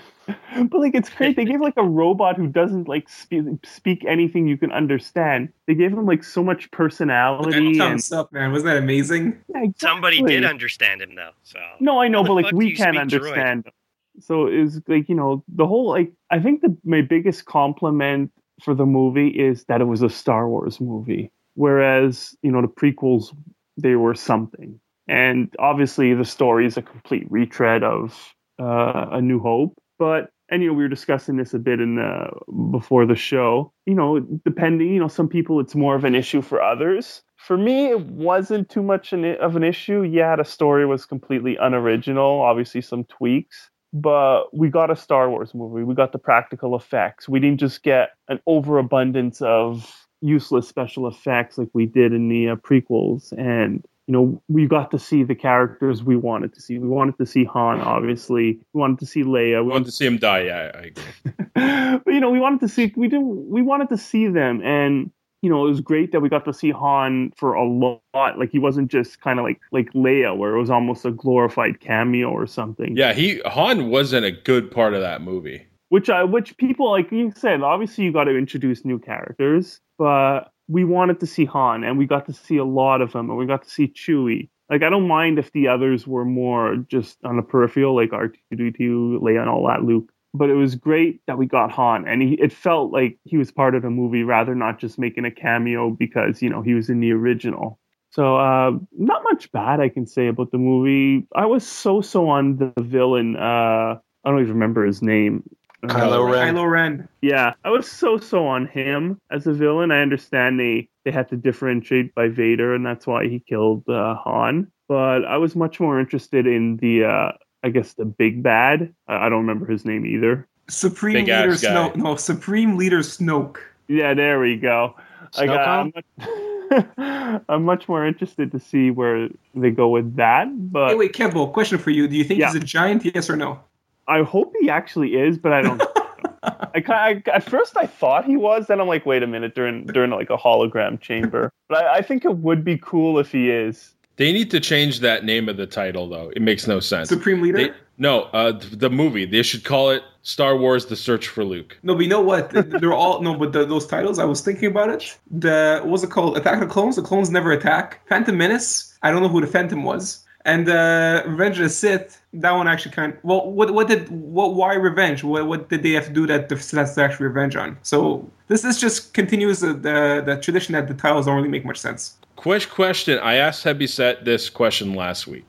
But like, it's great. They gave like a robot who doesn't like speak, speak anything you can understand. They gave him like so much personality.
That
and
thumbs up, man. Wasn't that amazing?
Yeah, exactly.
Somebody did understand him though. So
No, I know,
How
but
the
like
fuck do
we
you
can't
speak
understand. So it was like, you know, the whole like I think the my biggest compliment for the movie is that it was a Star Wars movie, whereas you know the prequels they were something, and obviously the story is a complete retread of uh, A New Hope. But and you know we were discussing this a bit in the before the show. You know, depending, you know, some people it's more of an issue for others. For me, it wasn't too much an, of an issue. Yeah, the story was completely unoriginal. Obviously, some tweaks. But we got a Star Wars movie. We got the practical effects. We didn't just get an overabundance of useless special effects like we did in the uh, prequels. And, you know, we got to see the characters we wanted to see. We wanted to see Han, obviously. We wanted to see Leia.
We wanted to see him die. Yeah, I agree.
But, you know, we wanted to see, we didn't, we wanted to see them. And, you know, it was great that we got to see Han for a lot. Like, he wasn't just kind of like like Leia, where it was almost a glorified cameo or something.
Yeah, he Han wasn't a good part of that movie.
Which I, which people, like you said, obviously you got to introduce new characters, but we wanted to see Han, and we got to see a lot of him, and we got to see Chewie. Like, I don't mind if the others were more just on the peripheral, like R two D two, Leia, and all that, Luke. But it was great that we got Han, and he, it felt like he was part of the movie rather not just making a cameo because, you know, he was in the original. So uh, not much bad I can say about the movie. I was so-so on the villain. Uh, I don't even remember his name.
Kylo
uh,
Ren.
Kylo Ren.
Yeah, I was so-so on him as a villain. I understand they, they had to differentiate by Vader, and that's why he killed uh, Han. But I was much more interested in the... Uh, I guess the big bad. I don't remember his name either.
Supreme
Big
Leader
ass guy.
Snoke. No, Supreme Leader Snoke.
Yeah, there we go. Like, uh, I'm, much, I'm much more interested to see where they go with that. But
Hey, wait, Kembo, question for you. Do you think
Yeah.
he's a giant, yes or no?
I hope he actually is, but I don't. I, kind I at first I thought he was. Then I'm like, wait a minute, during during like a hologram chamber. But I, I think it would be cool if he is.
They need to change that name of the title, though. It makes no sense.
Supreme Leader?
They, no, uh, th- the movie. They should call it Star Wars: The Search for Luke.
No, but you know what? They're all no, but the, those titles. I was thinking about it. The what was it called? Attack of the Clones. The clones never attack. Phantom Menace. I don't know who the Phantom was. And uh, Revenge of the Sith. That one actually kind. Of, well, what what did what? Why revenge? What what did they have to do that the Sith actually revenge on? So this this just continues the, the the tradition that the titles don't really make much sense.
Quick question. I asked Heavy Set this question last week.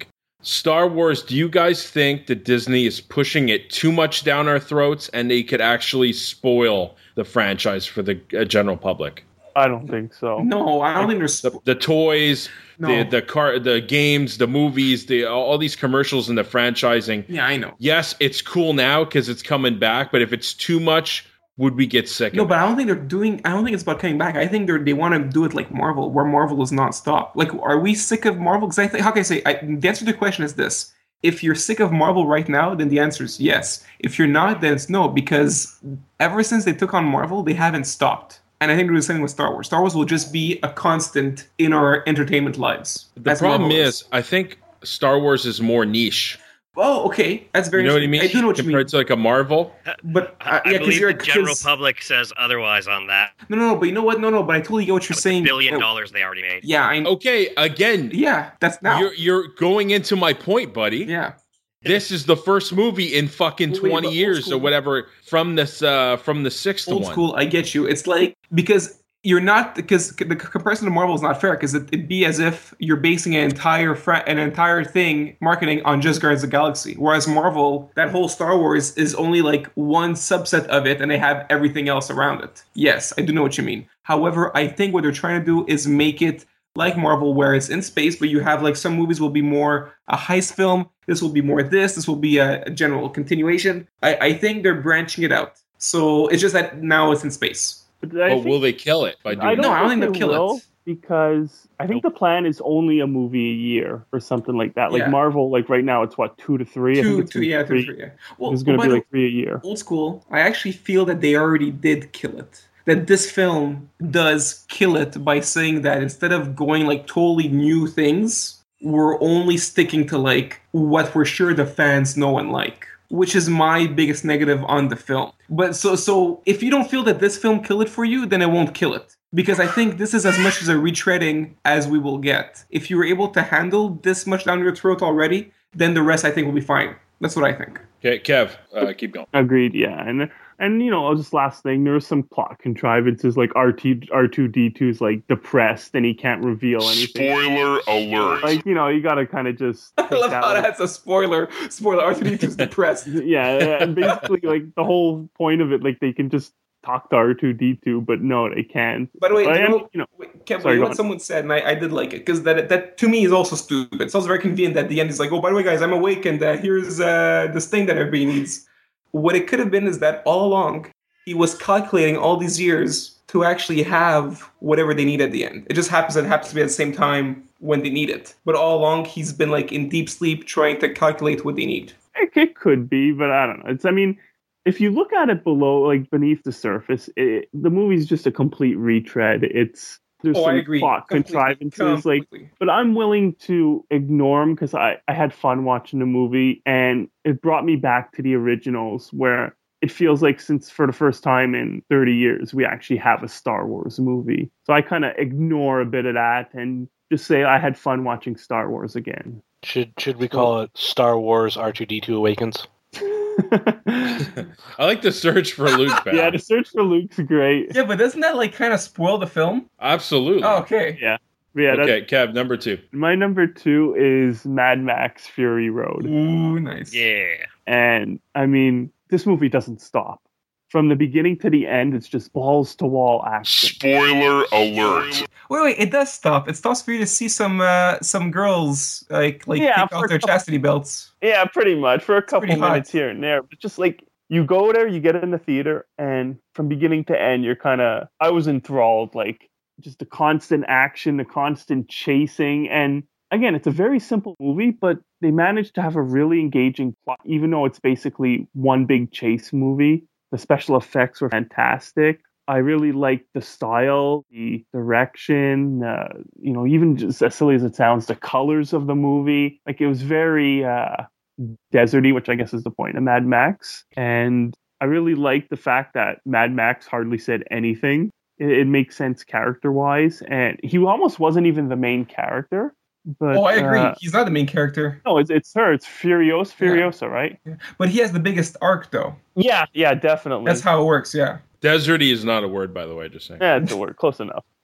Star Wars, do you guys think that Disney is pushing it too much down our throats and they could actually spoil the franchise for the uh, general public?
I don't think so.
No, I don't think there's
the, the toys,
No.
the the car, the games, the movies, the all these commercials and the franchising.
Yeah, I know.
Yes, it's cool now because it's coming back, but if it's too much, would we get sick?
No,
of
but
it?
I don't think they're doing. I don't think it's about coming back. I think they they want to do it like Marvel, where Marvel is not stop. Like, are we sick of Marvel? Because I think, how can I say? I, the answer to the question is this: if you're sick of Marvel right now, then the answer is yes. If you're not, then it's no. Because ever since they took on Marvel, they haven't stopped. And I think they're the same with Star Wars. Star Wars will just be a constant in our entertainment lives.
The
That's
problem
Marvel
is, I think Star Wars is more niche.
Oh, okay, that's very.
You know what I mean?
I do know what you mean.
Compared to like a Marvel.
But uh,
I
yeah,
believe
you're,
the general
'cause-
public says otherwise on that.
No, no, no. But you know what? No, no. But I totally get what you're saying.
Billion
Uh,
dollars they already made.
Yeah. I,
okay. Again.
Yeah. That's now.
You're you're going into my point, buddy.
Yeah.
This is the first movie in fucking
Wait,
twenty
but
years
old school-
or whatever from this uh from the sixth
Old
one.
school. I get you. It's like because. You're not because the comparison to Marvel is not fair because it, it'd be as if you're basing an entire fra- an entire thing marketing on just Guardians of the Galaxy, whereas Marvel, that whole Star Wars is only like one subset of it, and they have everything else around it. Yes, I do know what you mean. However, I think what they're trying to do is make it like Marvel, where it's in space, but you have like some movies will be more a heist film. This will be more this. This will be a, a general continuation. I, I think they're branching it out, so it's just that now it's in space.
But I
But
think-
will they kill it by doing
I don't
No, I don't think
they
they'll kill
will,
it.
because I think the plan is only a movie a year or something like that. Like
Yeah.
Marvel, like right now it's what two to three. I
Two,
think it's
two,
gonna be
yeah, two,
three.
three, yeah. Well,
It's going to
by
be
the-
like three a year.
Old school, I actually feel that they already did kill it. That this film does kill it by saying that instead of going like totally new things, we're only sticking to like what we're sure the fans know and like, which is my biggest negative on the film. But so so if you don't feel that this film killed it for you, then it won't kill it. Because I think this is as much as a retreading as we will get. If you were able to handle this much down your throat already, then the rest I think will be fine. That's what I think.
Okay, Kev, uh, keep going.
Agreed. Yeah, and and you know, just last thing, there's some plot contrivances like R T R two D two is like depressed and he can't reveal anything.
Spoiler alert.
Like, you know, you got to kind of just.
I love how that's a spoiler. Spoiler. R two D two is depressed.
Yeah, and basically, like the whole point of it, like they can just talk to R two D two, but no, they can't.
By the way,
But
you
I am-
know,
you know,
wait, Kev,
sorry,
you
go
know what
on.
someone said, and I, I did like it, because that that to me is also stupid. It sounds very convenient that at the end he's like, oh, by the way, guys, I'm awake, and uh, here's uh, this thing that everybody needs. What it could have been is that all along, he was calculating all these years to actually have whatever they need at the end. It just happens that it happens to be at the same time when they need it. But all along, he's been like in deep sleep trying to calculate what they need.
It, it could be, but I don't know. It's, I mean, if you look at it below, like beneath the surface, it, the movie's just a complete retread. It's there's
Oh,
some
I agree.
plot
Completely.
contrivances, like, but I'm willing to ignore them because I I had fun watching the movie, and it brought me back to the originals, where it feels like since for the first time in thirty years we actually have a Star Wars movie. So I kind of ignore a bit of that and just say I had fun watching Star Wars again.
Should should we call it Star Wars R two D two Awakens?
I like the search for Luke. Back.
Yeah, the search for Luke's great.
Yeah, but doesn't that like kind of spoil the film?
Absolutely.
Oh, okay.
Yeah. Yeah,
okay, Kev, number two.
My number two is Mad Max Fury Road.
Ooh, nice.
Yeah.
And I mean, this movie doesn't stop. From the beginning to the end, it's just balls to wall action.
Spoiler alert.
Wait, wait, it does stop. It stops for you to see some uh, some girls like like
Yeah,
take
for
off
a
their
couple-
chastity belts.
Yeah, pretty much. For a couple
pretty hot.
minutes here and there. But just like, you go there, you get in the theater, and from beginning to end, you're kind of, I was enthralled. Like, just the constant action, the constant chasing. And again, it's a very simple movie, but they managed to have a really engaging plot, even though it's basically one big chase movie. The special effects were fantastic. I really liked the style, the direction, uh, you know, even just as silly as it sounds, the colors of the movie. Like, it was very uh, deserty, which I guess is the point of Mad Max. And I really liked the fact that Mad Max hardly said anything. It, it makes sense character-wise. And he almost wasn't even the main character. But,
oh, I agree.
Uh,
He's not the main character.
no, it's it's her. It's Furiosa, Furiosa, right?
But he has the biggest arc, though.
Yeah, yeah, definitely.
That's how it works, yeah.
Deserty is not a word, by the way, just saying.
Yeah, it's a word. Close enough.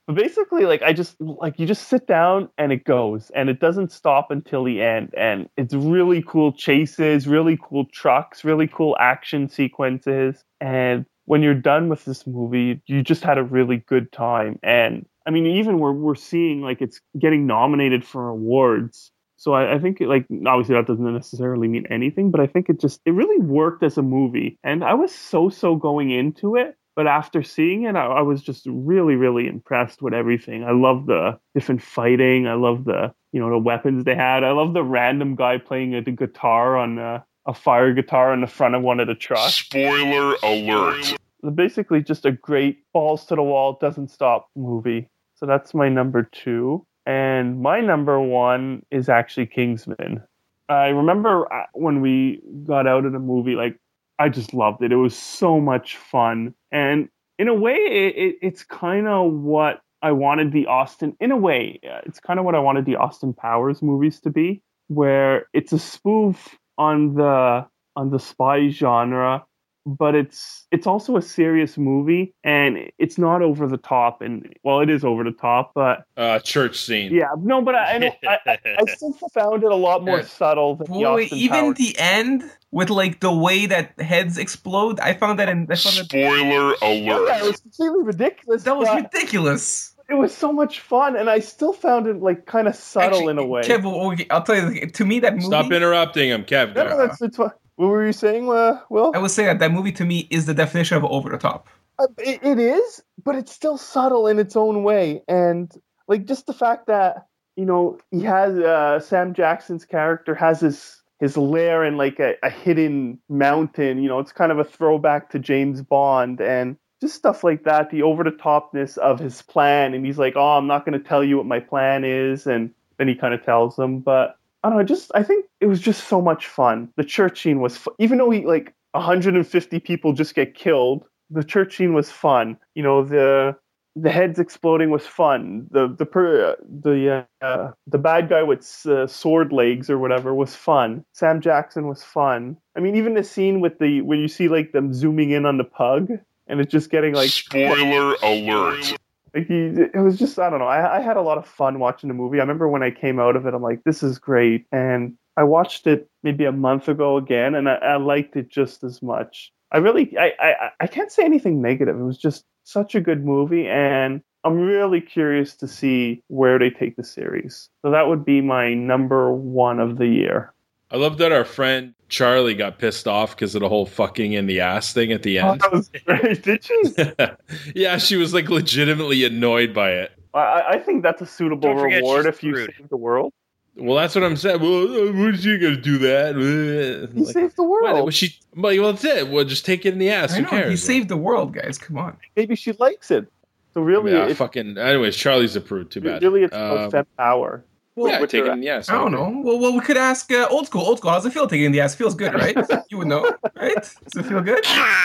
But basically, like I just like you just sit down and it goes, and it doesn't stop until the end. And it's really cool chases, really cool trucks, really cool action sequences. And when you're done with this movie, you just had a really good time. And I mean, even we're we're seeing like it's getting nominated for awards. So I, I think like obviously that doesn't necessarily mean anything, but I think it just it really worked as a movie. And I was so so going into it. But after seeing it, I, I was just really, really impressed with everything. I love the different fighting. I love the, you know, the weapons they had. I love the random guy playing a, the guitar on a, a fire guitar in the front of one of the trucks.
Spoiler alert.
Basically just a great balls to the wall, doesn't stop movie. So that's my number two. And my number one is actually Kingsman. I remember when we got out of the movie, like, I just loved it. It was so much fun. And in a way, it, it, it's kind of what I wanted the Austin, in a way, it's kind of what I wanted the Austin Powers movies to be, where it's a spoof on the on the spy genre, but it's it's also a serious movie, and it's not over the top. And well, it is over the top, but
uh, church scene.
Yeah, no, but I I, I, I still found it a lot more subtle than the
Boy,
Austin
even
Powers.
the end with like the way that heads explode, I found that in I found that,
Spoiler alert.
Yeah, it was completely ridiculous.
That was
but
ridiculous.
It was so much fun, and I still found it like kind of subtle
Actually,
in a way.
Kev, well, okay, I'll tell you, to me that movie.
Stop interrupting him, Kev.
No, no, that's, it's fine. What were you saying, uh, Will?
I was saying that that movie to me is the definition of over the top.
Uh, it, it is, but it's still subtle in its own way, and like just the fact that you know he has uh, Sam Jackson's character has his his lair in like a, a hidden mountain. You know, it's kind of a throwback to James Bond, and just stuff like that. The over the topness of his plan, and he's like, "Oh, I'm not going to tell you what my plan is," and then he kind of tells them, but. I don't know, just I think it was just so much fun. The church scene was fu- even though he like one hundred fifty people just get killed, the church scene was fun. You know, the the heads exploding was fun. The the per, the uh, the bad guy with uh, sword legs or whatever was fun. Sam Jackson was fun. I mean, even the scene with the when you see like them zooming in on the pug and it's just getting like
spoiler alert.
Like he, it was just, I don't know. I, I had a lot of fun watching the movie. I remember when I came out of it, I'm like, this is great. And I watched it maybe a month ago again, and I, I liked it just as much. I really, I, I, I can't say anything negative. It was just such a good movie, and I'm really curious to see where they take the series. So that would be my number one of the year.
I love that our friend Charlie got pissed off because of the whole fucking in the ass thing at the end.
Oh, that was great. Did she?
Yeah, she was like legitimately annoyed by it.
I, I think that's a suitable reward if you save the world.
Well, that's what I'm saying. Well, what is she going to do that?
He
like,
saved the world.
Well, she, well, that's it. Well, just take it in the ass.
I
Who
know,
cares?
he saved the world, guys. Come on.
Maybe she likes it. So really,
yeah,
it,
fucking. Anyways, Charlie's approved. Too bad.
Really, it's
um,
about fem power.
Well,
yeah, take it in the ass.
I don't know. Well, well, we could ask uh, old school. Old school. How's it feel taking in the ass? Feels good, right? You would know, right? Does it feel good?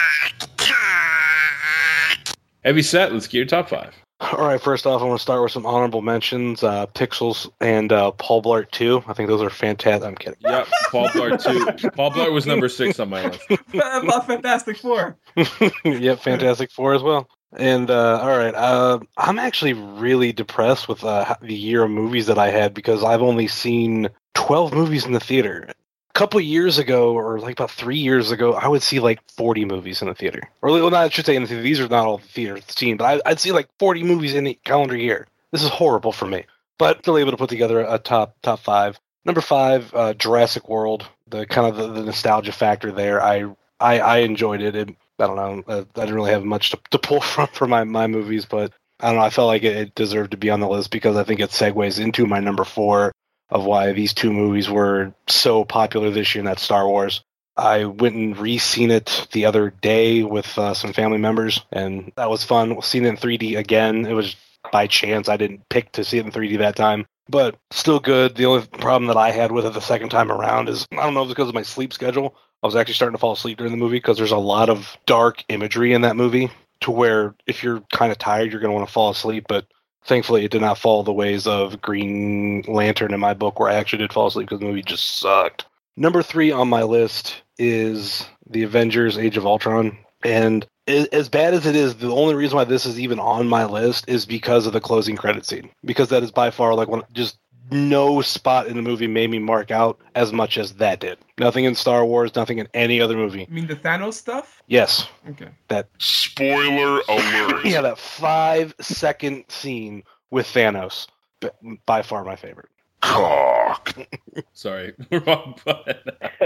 Heavy set. Let's get your top five.
All right. First off, I want to start with some honorable mentions. Uh, Pixels and uh, Paul Blart two. I think those are fantastic. I'm kidding.
Yep. Paul Blart two. Paul Blart was number six on my list.
Fantastic Four.
Yep. Fantastic Four as well. And uh, all right, uh, I'm actually really depressed with uh, the year of movies that I had because I've only seen twelve movies in the theater. A couple of years ago, or like about three years ago, I would see like forty movies in the theater. Or well, not, I should say in the theater. These are not all the theater seen, but I, I'd see like forty movies in a calendar year. This is horrible for me. But still able to put together a top top five. Number five, uh, Jurassic World. The kind of the, the nostalgia factor there. I I, I enjoyed it. it I don't know. Uh, I didn't really have much to, to pull from for my, my movies, but I don't know. I felt like it, it deserved to be on the list because I think it segues into my number four of why these two movies were so popular this year, and that's Star Wars. I went and re-seen it the other day with uh, some family members, and that was fun. Seeing it in three D again, it was by chance. I didn't pick to see it in three D that time, but still good. The only problem that I had with it the second time around is, I don't know if it's because of my sleep schedule. I was actually starting to fall asleep during the movie because there's a lot of dark imagery in that movie to where if you're kind of tired, you're going to want to fall asleep. But thankfully, it did not follow the ways of Green Lantern in my book where I actually did fall asleep because the movie just sucked. Number three on my list is The Avengers Age of Ultron. And as bad as it is, the only reason why this is even on my list is because of the closing credit scene. Because that is by far like one, just no spot in the movie made me mark out as much as that did. Nothing in Star Wars, nothing in any other movie.
You mean the Thanos stuff?
Yes.
Okay.
That
spoiler alert.
Yeah, that five second scene with Thanos, by far my favorite.
Cock.
Sorry, wrong button.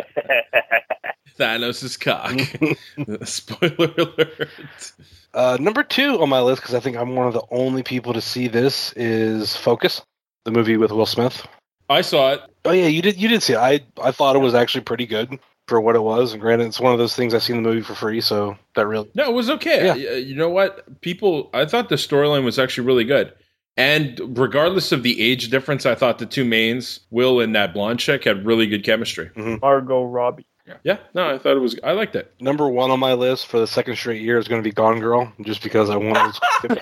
Thanos' cock. Spoiler alert.
Uh, number two on my list, because I think I'm one of the only people to see this, is Focus, the movie with Will Smith.
I saw it.
Oh yeah, you did. You did see it. I I thought it was actually pretty good for what it was. And granted, it's one of those things I've seen the movie for free, so that really
no, it was okay.
Yeah.
Y- You know what? People, I thought the storyline was actually really good. And regardless of the age difference, I thought the two mains, Will and that blonde chick, had really good chemistry.
Mm-hmm.
Margot Robbie.
Yeah. yeah, no, I thought it was. I liked it.
Number one on my list for the second straight year is going to be Gone Girl, just because I wanted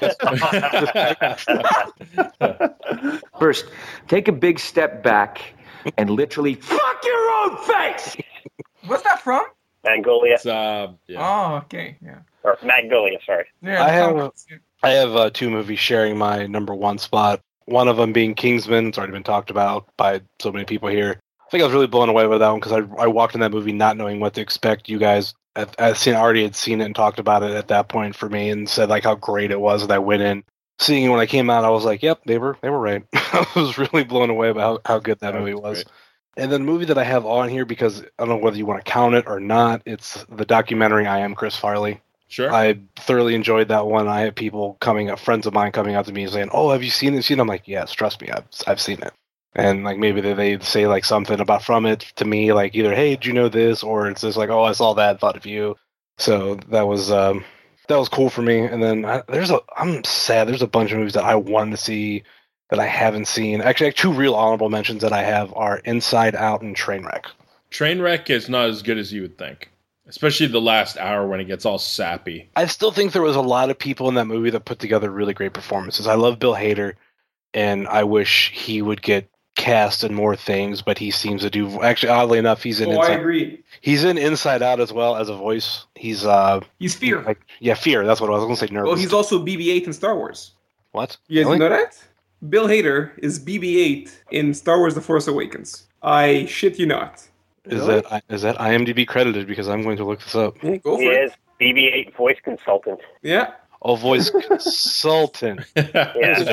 to. First, take a big step back and literally fuck your own face.
What's that from?
Magnolia.
It's, uh, yeah.
Oh, okay, yeah.
Or Magnolia, sorry.
Yeah,
I have I have uh, two movies sharing my number one spot. One of them being Kingsman. It's already been talked about by so many people here. I think I was really blown away with that one because I I walked in that movie not knowing what to expect. You guys, I, I seen already had seen it and talked about it at that point for me and said like how great it was. And I went in seeing it when I came out. I was like, yep, they were they were right. I was really blown away by how, how good that movie was. Great. And then the movie that I have on here, because I don't know whether you want to count it or not, it's the documentary I Am Chris Farley.
Sure.
I thoroughly enjoyed that one. I had people coming up, friends of mine coming out to me and saying, oh, have you seen it? Seen it? I'm like, yes, trust me, I've I've seen it. And like maybe they, they say like something about from it to me, like either, hey, did you know this? Or it's just like, oh, I saw that, thought of you. So that was um, that was cool for me. And then I, there's a, I'm sad, there's a bunch of movies that I wanted to see that I haven't seen. Actually, two real honorable mentions that I have are Inside Out and Trainwreck.
Trainwreck is not as good as you would think, especially the last hour when it gets all sappy.
I still think there was a lot of people in that movie that put together really great performances. I love Bill Hader, and I wish he would get cast in more things, but he seems to do. Actually, oddly enough, he's in.
Oh,
Inside,
I agree.
He's in Inside Out as well as a voice. He's uh.
He's Fear.
Like, yeah, Fear. That's what I was going to say. Nervous.
Well, he's also B B eight in Star Wars.
What?
You guys
really?
know that? Bill Hader is B B eight in Star Wars: The Force Awakens. I shit you not.
Is really? that is that IMDb credited? Because I'm going to look this up.
Yeah, go for
he
it.
is B B eight voice consultant.
Yeah.
Oh, voice consultant.
Yeah.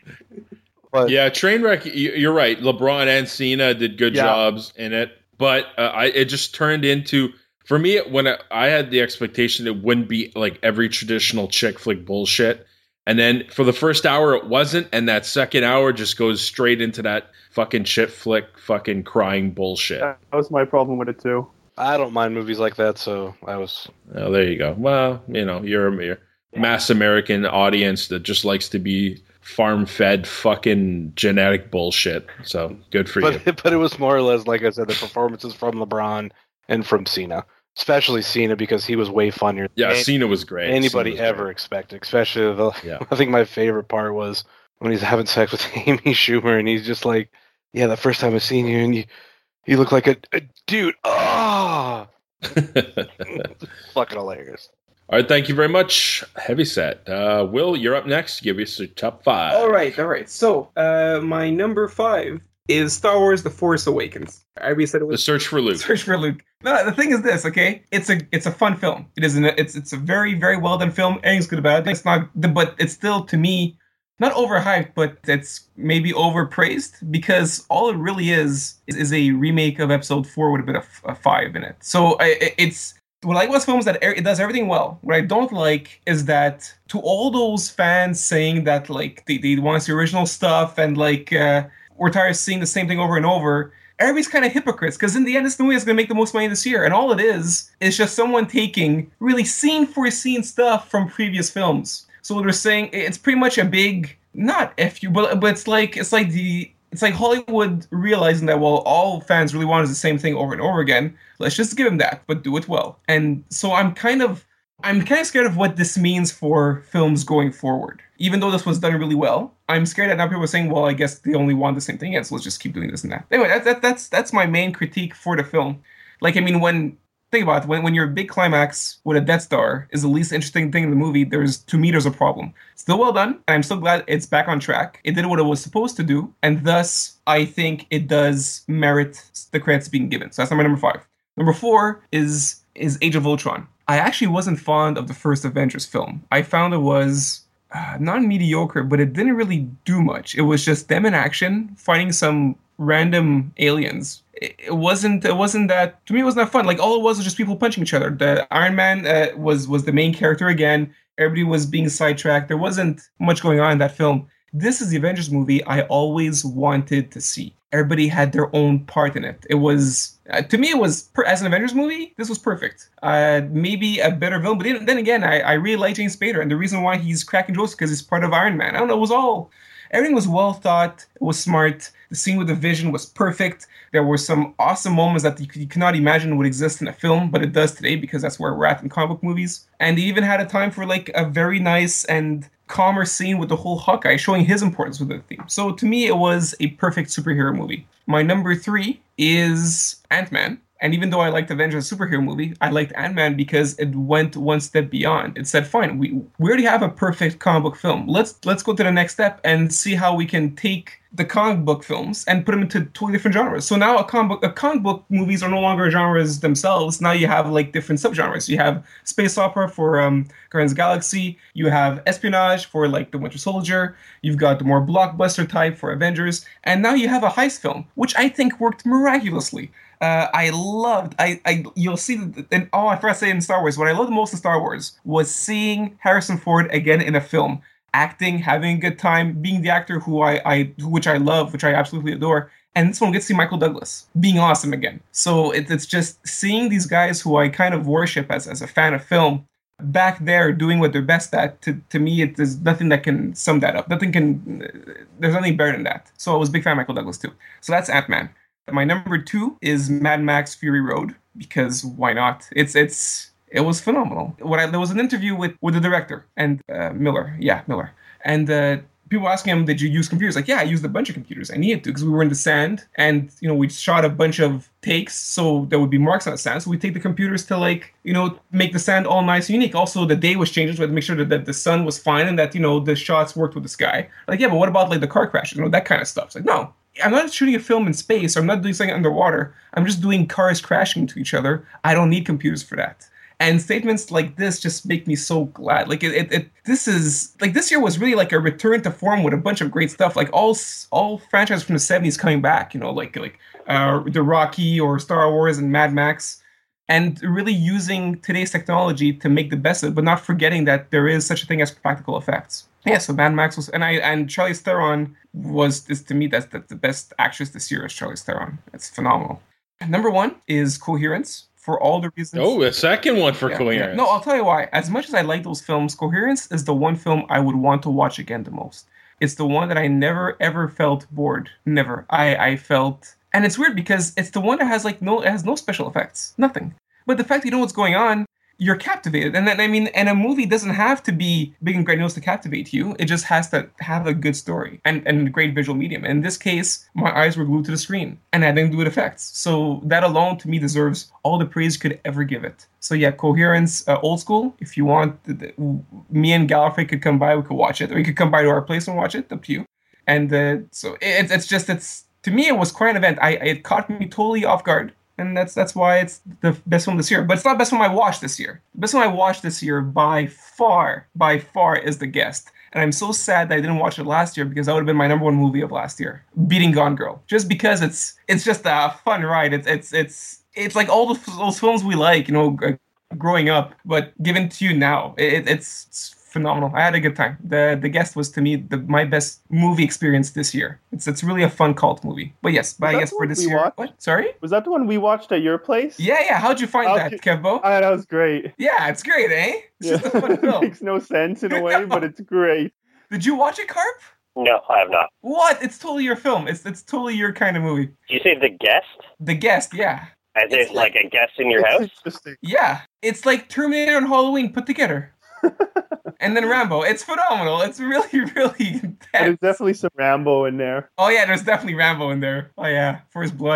But, yeah, Trainwreck. You're right. LeBron and Cena did good yeah. jobs in it, but uh, I it just turned into for me when I, I had the expectation it wouldn't be like every traditional chick flick bullshit, and then for the first hour it wasn't, and that second hour just goes straight into that fucking chick flick, fucking crying bullshit.
That was my problem with it too.
I don't mind movies like that, so I was.
Oh, there you go. Well, you know, you're a you're mass American audience that just likes to be farm-fed fucking genetic bullshit. So good for
but,
you.
But it was more or less, like I said, the performances from LeBron and from Cena. Especially Cena, because he was way funnier
yeah,
than
Cena was great.
Anybody
was
ever
great.
expected. Especially, the,
yeah.
I think my favorite part was when he's having sex with Amy Schumer, and he's just like, yeah, the first time I've seen you, and you, you look like a, a dude. Ah! Fucking hilarious.
All right, thank you very much, Heavyset. Uh, Will, you're up next. Give us your top five.
All right, all right. So, uh, my number five is Star Wars: The Force Awakens. I already said it was
The Search for Luke.
Search for Luke. No, the thing is this, okay? It's a it's a fun film. It is an, it's it's a very very well done film. Anything's good about it. It's not, but it's still to me not overhyped, but it's maybe overpraised because all it really is is, is a remake of Episode Four with a bit of a five in it. So I, it's. What I like about film is that it does everything well. What I don't like is that to all those fans saying that like they, they want to see original stuff and like uh, we're tired of seeing the same thing over and over, everybody's kind of hypocrites because in the end this movie is going to make the most money this year. And all it is is just someone taking really scene for scene stuff from previous films. So what they're saying, it's pretty much a big, not F you, but, but it's like it's like the... It's like Hollywood realizing that, well, all fans really want is the same thing over and over again. Let's just give them that, but do it well. And so I'm kind of, I'm kind of scared of what this means for films going forward. Even though this was done really well, I'm scared that now people are saying, well, I guess they only want the same thing again, so let's just keep doing this and that. Anyway, that, that, that's that's my main critique for the film. Like, I mean, when think about it. When, when your big climax with a Death Star is the least interesting thing in the movie, there's to me there's a problem. Still well done, and I'm so glad it's back on track. It did what it was supposed to do, and thus I think it does merit the credits being given. So that's number number five. Number four is is Age of Ultron. I actually wasn't fond of the first Avengers film. I found it was uh, not mediocre, but it didn't really do much. It was just them in action fighting some random aliens. It, it wasn't. It wasn't that. To me, it wasn't that fun. Like all it was was just people punching each other. The Iron Man uh, was was the main character again. Everybody was being sidetracked. There wasn't much going on in that film. This is the Avengers movie I always wanted to see. Everybody had their own part in it. It was, uh, to me, it was, per, as an Avengers movie, this was perfect. Uh, maybe a better villain, but then, then again, I, I really like James Spader, and the reason why he's cracking jokes is because he's part of Iron Man. I don't know, it was all, everything was well thought, it was smart, the scene with the Vision was perfect, there were some awesome moments that you, you cannot imagine would exist in a film, but it does today because that's where we're at in comic book movies. And they even had a time for like a very nice and calmer scene with the whole Hawkeye showing his importance with the theme. So to me, it was a perfect superhero movie. My number three is Ant-Man. And even though I liked Avengers superhero movie, I liked Ant-Man because it went one step beyond. It said, fine, we, we already have a perfect comic book film. Let's let's go to the next step and see how we can take the comic book films and put them into totally different genres. So now a comic book, a comic book movies are no longer genres themselves. Now you have like different subgenres. You have space opera for um, Guardians of the Galaxy. You have espionage for like The Winter Soldier. You've got the more blockbuster type for Avengers. And now you have a heist film, which I think worked miraculously. Uh, I loved, I, I, you'll see, that, and oh, I forgot to say in Star Wars, what I loved the most in Star Wars was seeing Harrison Ford again in a film, acting, having a good time, being the actor who I, I which I love, which I absolutely adore. And this one gets to see Michael Douglas being awesome again. So it, it's just seeing these guys who I kind of worship as, as a fan of film back there doing what they're best at. To, to me, it, there's nothing that can sum that up. Nothing can, there's nothing better than that. So I was a big fan of Michael Douglas too. So that's Ant-Man. My number two is Mad Max Fury Road, because why not? It's it's it was phenomenal. What I, there was an interview with, with the director and uh, Miller, yeah Miller, and uh, people asking him, "Did you use computers?" Like, yeah, I used a bunch of computers. I needed to because we were in the sand, and you know we shot a bunch of takes, so there would be marks on the sand. So we take the computers to like you know make the sand all nice and unique. Also, the day was changing, so we had to make sure that, that the sun was fine and that you know the shots worked with the sky. Like, yeah, but what about like the car crashes? You know that kind of stuff. It's like, no. I'm not shooting a film in space, or I'm not doing something underwater. I'm just doing cars crashing into each other. I don't need computers for that. And statements like this just make me so glad. Like it, it, it this is like this year was really like a return to form with a bunch of great stuff. Like all, all franchises from the seventies coming back. You know, like like uh, the Rocky or Star Wars and Mad Max, and really using today's technology to make the best of it, but not forgetting that there is such a thing as practical effects. Yeah, so Mad Max was, and I and Charlize Theron was, this, to me, that's the, the best actress this year is Charlize Theron. It's phenomenal. Number one is Coherence, for all the reasons.
Oh, a second one for
yeah,
Coherence.
Yeah. No, I'll tell you why. As much as I like those films, Coherence is the one film I would want to watch again the most. It's the one that I never, ever felt bored. Never. I, I felt, and it's weird because it's the one that has like no, it has no special effects. Nothing. But the fact you know what's going on, you're captivated. And then, I mean, and a movie doesn't have to be big and grandiose to captivate you. It just has to have a good story and, and a great visual medium. In this case, my eyes were glued to the screen and I didn't do it effects. So that alone, to me, deserves all the praise you could ever give it. So yeah, Coherence, uh, old school. If you want, the, the, me and Gallifrey could come by, we could watch it. Or you could come by to our place and watch it, up to you. And uh, so it, it's just, it's to me, it was quite an event. I, it caught me totally off guard. And that's that's why it's the best film this year. But it's not the best film I watched this year. The best film I watched this year by far, by far is The Guest. And I'm so sad that I didn't watch it last year because that would have been my number one movie of last year. Beating Gone Girl. Just because it's it's just a fun ride. It's it's it's it's like all those, those films we like, you know, growing up, but given to you now. It, it's, it's phenomenal. I had a good time. The The Guest was, to me, the, my best movie experience this year. It's it's really a fun cult movie. But yes, but I guess for this year.
Watched?
What? Sorry?
Was that the one we watched at your place?
Yeah, yeah. How'd you find
How
that,
you,
Kevbo?
Uh, that was great.
Yeah, it's great, eh? It's
yeah.
just a fun film.
It makes no sense in a way, no. but it's great.
Did you watch it, Carp?
No, I have not.
What? It's totally your film. It's it's totally your kind of movie.
You say The Guest?
The Guest, yeah.
As it's in, like, like a guest in your house?
Yeah. It's like Terminator and Halloween put together. And then Rambo. It's phenomenal. It's really, really intense.
There's definitely some Rambo in there.
Oh, yeah, there's definitely Rambo in there. Oh, yeah, for his blood.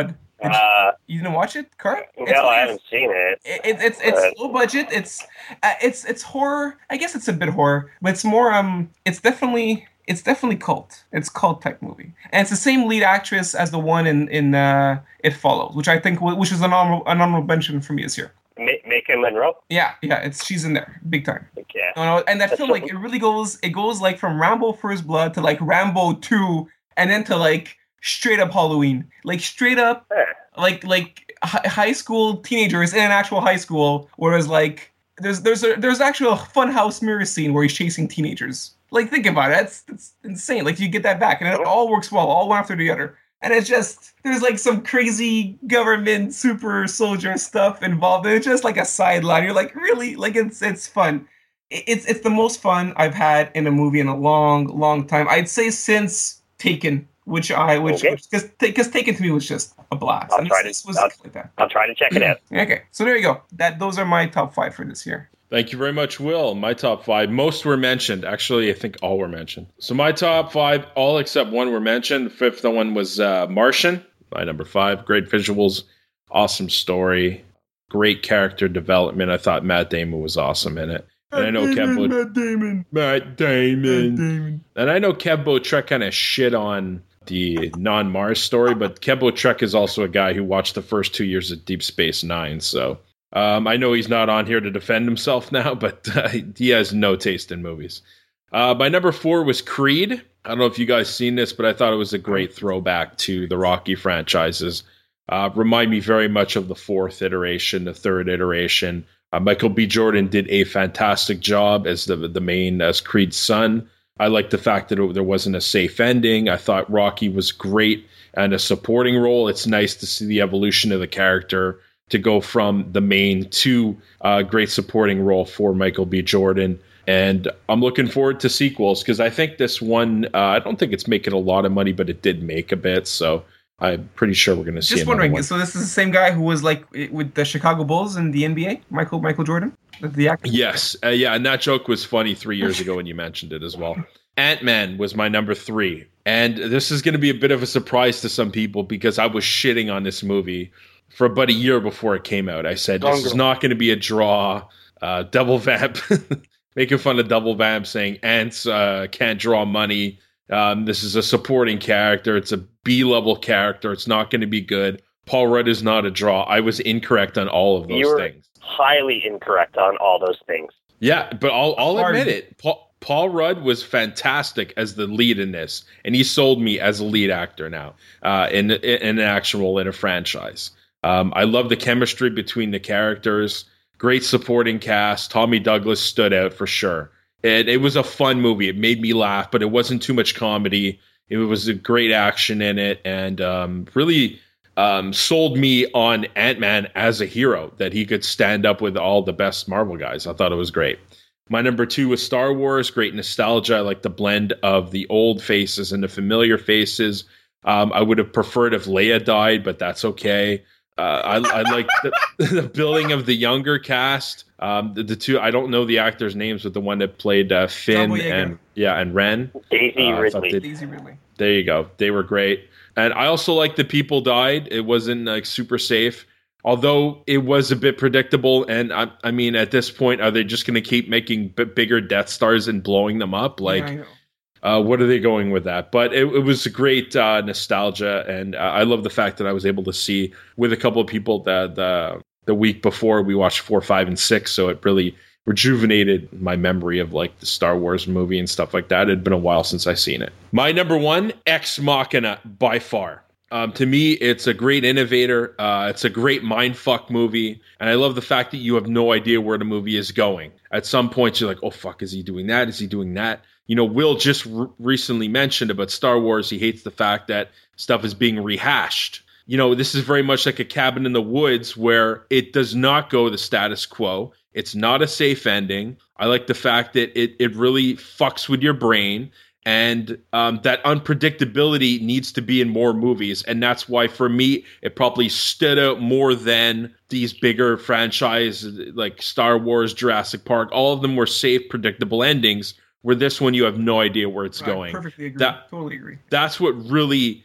Did
Uh,
you, you didn't watch it, Kurt?
no,
It's
I
like-
haven't seen it.
It, it, it's it's
but-
low budget. It's uh, it's it's horror. I guess it's a bit horror, but it's more um. It's definitely it's definitely cult. It's cult type movie, and it's the same lead actress as the one in in uh, It Follows, which I think which is an honorable, an honorable mention for me this year.
Ma- Macon Monroe.
Yeah, yeah, it's she's in there big time.
Yeah.
No, no, and that
That's
film like
what-
it really goes. It goes like from Rambo First Blood to like Rambo Two, and then to like straight up Halloween, like straight up. like like hi- high school teenagers in an actual high school, whereas like there's there's a there's actually a funhouse mirror scene where he's chasing teenagers. Like think about it, that's that's insane. Like you get that back, and it all works well, all one after the other. And it's just there's like some crazy government super soldier stuff involved, and it's just like a sideline. You're like really like it's it's fun. It- It's it's the most fun I've had in a movie in a long long time. I'd say since Taken. Which I, which,
Okay.
because because Taken to me was just a blast.
I'll
And
try
this
to.
was
I'll,
like that.
I'll try to check it out.
Okay, so there you go. That those are my top five for this year.
Thank you very much, Will. My top five, most were mentioned. Actually, I think all were mentioned. So my top five, all except one were mentioned. The fifth one was uh, Martian, my number five. Great visuals, awesome story, great character development. I thought Matt Damon was awesome in it. And I know Kev Bo-
Matt Damon.
Matt Damon.
Matt Damon.
And I know Kev Trek kind of shit on the non-Mars story, but Kev Trek is also a guy who watched the first two years of Deep Space Nine. So um, I know he's not on here to defend himself now, but uh, he has no taste in movies. Uh, my number four was Creed. I don't know if you guys seen this, but I thought it was a great throwback to the Rocky franchises. Uh, remind me very much of the fourth iteration, the third iteration. Uh, Michael B. Jordan did a fantastic job as the the main, as Creed's son. I like the fact that it, there wasn't a safe ending. I thought Rocky was great and a supporting role. It's nice to see the evolution of the character to go from the main to a great supporting role for Michael B. Jordan. And I'm looking forward to sequels because I think this one, uh, I don't think it's making a lot of money, but it did make a bit. So I'm pretty sure we're going to see
Just
another
wondering,
one.
so this is the same guy who was like with the Chicago Bulls in the N B A, Michael Michael Jordan, the, the actor.
Yes, uh, yeah, and that joke was funny three years ago when you mentioned it as well. Ant-Man was my number three, and this is going to be a bit of a surprise to some people because I was shitting on this movie for about a year before it came out. I said this is not going to be a draw. Uh, Double Vamp, making fun of Double Vamp, saying ants uh, can't draw money. Um, this is a supporting character. It's a B-level character. It's not going to be good. Paul Rudd is not a draw. I was incorrect on all of those
You were
things.
highly incorrect on all those things.
Yeah, but I'll, I'll
Hard.
admit it. Paul, Paul Rudd was fantastic as the lead in this, and he sold me as a lead actor now uh, in, in an actual in a franchise. Um, I love the chemistry between the characters. Great supporting cast. Tommy Douglas stood out for sure. It, it was a fun movie. It made me laugh, but it wasn't too much comedy. It was a great action in it, and um, really um, sold me on Ant-Man as a hero, that he could stand up with all the best Marvel guys. I thought it was great. My number two was Star Wars. Great nostalgia. I like the blend of the old faces and the familiar faces. Um, I would have preferred if Leia died, but that's okay. Uh, I, I like the, the building of the younger cast. Um, the, the two, I don't know the actors' names, but the one that played uh, Finn
Boyega.
and yeah, and Ren.
Daisy
Uh, I thought
Ridley.
they-
Daisy Ridley.
There you go. They were great. And I also like the people died. It wasn't like super safe, although it was a bit predictable. And I, I mean, at this point, are they just going to keep making b- bigger Death Stars and blowing them up? Like,
Yeah, I know.
uh, what are they going with that? But it, it was a great uh, nostalgia, and uh, I love the fact that I was able to see with a couple of people that the the week before we watched four, five, and six. So it really rejuvenated my memory of like the Star Wars movie and stuff like that. It had been a while since I seen it. My number one, Ex Machina, by far. Um, to me, it's a great innovator. Uh, it's a great mindfuck movie. And I love the fact that you have no idea where the movie is going. At some point, you're like, oh, fuck, is he doing that? Is he doing that? You know, Will just re- recently mentioned about Star Wars. He hates the fact that stuff is being rehashed. You know, this is very much like a Cabin in the Woods where it does not go the status quo. It's not a safe ending. I like the fact that it, it really fucks with your brain. And um, that unpredictability needs to be in more movies. And that's why, for me, it probably stood out more than these bigger franchises like Star Wars, Jurassic Park. All of them were safe, predictable endings, where this one, you have no idea where it's
Right,
going.
perfectly agree.
That-
totally agree.
That's what really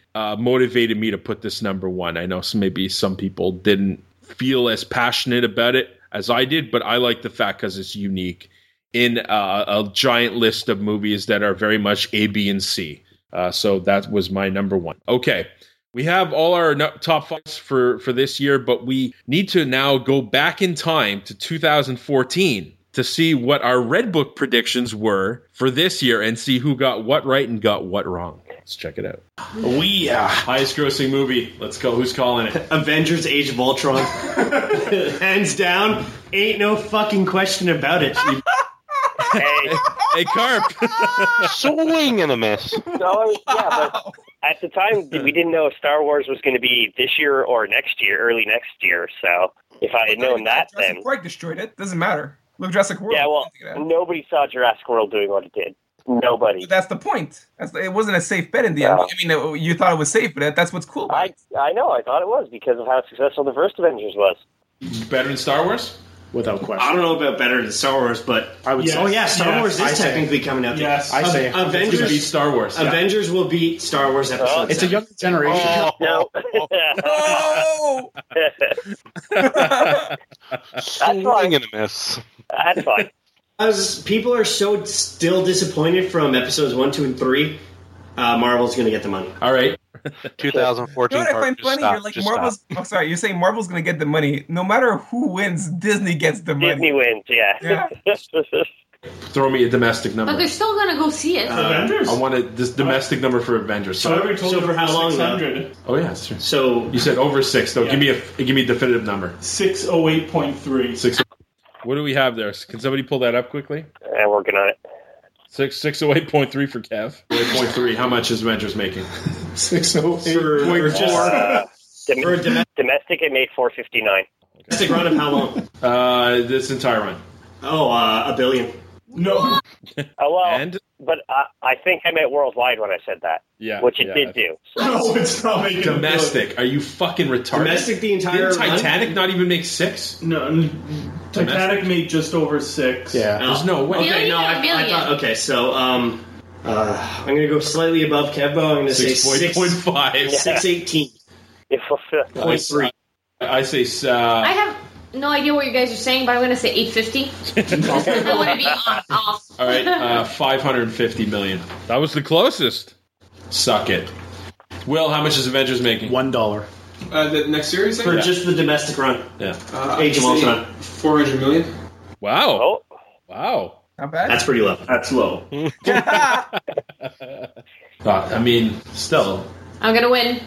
uh, motivated me to put this number one. I know some, maybe some people didn't feel as passionate about it as I did, but I like the fact because it's unique in uh, a giant list of movies that are very much A, B, and C. Uh, so that was my number one. Okay. We have all our no- top fives for, for this year, but we need to now go back in time to two thousand fourteen to see what our Red Book predictions were for this year and see who got what right and got what wrong. Let's check it out.
We uh,
highest grossing movie. Let's go. Who's calling it?
Avengers: Age of Ultron. Hands down. Ain't no fucking question about it.
Hey,
hey, Carp.
Swing and a miss.
No, yeah, but at the time we didn't know if Star Wars was going to be this year or next year, early next year. So if I had known that,
Jurassic
then
Park destroyed it. Doesn't matter. Look, Jurassic World.
yeah, well, nobody saw Jurassic World doing what it did. Nobody.
That's the point. That's the, it wasn't a safe bet in the end.
No.
I mean, it, you thought it was safe, but that, that's what's cool. About
I
it.
I know. I thought it was because of how successful the first Avengers was.
Better than Star Wars?
Without question. I don't know about better than Star Wars, but
I would
yes.
say-
oh yeah, Star
yes,
Wars is
I say-
technically coming out.
yes.
There.
I say-
Av-
it's
Avengers
gonna beat Star Wars. Yeah.
Avengers will beat Star Wars episode.
It's a younger generation.
No.
Oh!
Swing and a miss.
That's fine.
As people are so still disappointed from episodes one, two, and three, uh, Marvel's going to get the money.
All right.
twenty
You
fourteen.
know what I find
just
funny?
stop,
You're like
just
Marvel's.
stop.
Oh, sorry, you're saying Marvel's going to get the money. No matter who wins, Disney gets the money.
Disney wins, yeah.
Throw me a domestic number.
But they're still gonna go see it.
Avengers?
I want a, this domestic number for Avengers.
So I already told
So
you
for how long, though?
six hundred.
Oh yeah, that's true.
So
You said over six, though.
Yeah.
Give me a give me a definitive number.
six oh eight point three.
Six. What do we have there? Can somebody pull that up quickly?
I'm working on it.
Six six oh eight point three for Kev. Eight point three. How much is Avengers making?
Six oh eight
for,
point
for just
Uh, dom-
for a dom-
domestic, it made four fifty-nine.
domestic run of how long?
Uh, this entire run.
Oh, uh, a billion.
No.
Oh, well,
And
but I, I think I meant worldwide when I said that,
yeah,
which it
yeah,
did do. So.
No, it's not making a
Domestic. Are you fucking retarded?
Domestic the entire
Didn't
run?
Titanic not even make six?
No, n- Titanic made just over six.
Yeah.
There's no way.
Okay, no, I, I thought. Okay, so um, uh, I'm going to go slightly above Kevbo. I'm going to say
Six point
six
five.
six eighteen point three.
I say. Uh,
I have no idea what you guys are saying, but I'm gonna say eight fifty. I want to be off. off.
all right, uh, five hundred fifty million. That was the closest. Suck it. Will, how much is Avengers making?
One dollar.
Uh, the next series?
For just the domestic run.
Yeah.
uh,
Age of Ultron.
four hundred million.
Wow.
Oh,
Wow.
Not bad.
That's pretty low.
That's low.
Uh, I mean, still.
I'm gonna win.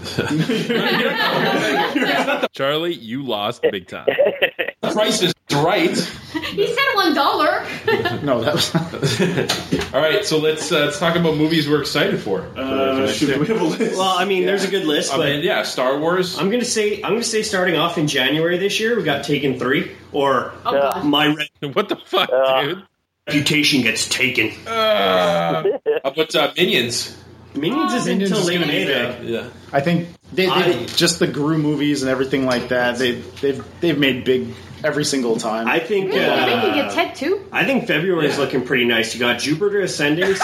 Charlie, you lost big time. The price is right.
He said one dollar.
No, that was.
All right, so let's uh, let's talk about movies we're excited for. for the- for
Uh,
next
should
year.
we have a list?
Well, I mean, there's a good list,
I
but
mean, yeah, Star Wars.
I'm gonna say I'm gonna say starting off in January this year, we got Taken three, or
Oh, God.
my re-
What the fuck,
Uh.
dude?
reputation gets taken.
Uh, how about uh, Minions?
Minions is
Minions
until
is
late
gonna be
May, though.
Yeah.
I think they, they
I-
just the Gru movies and everything like that. They they've they've made big every single time.
I think.
Really? I think you
Uh,
get Ted too.
I think February is looking pretty nice. You got Jupiter ascending.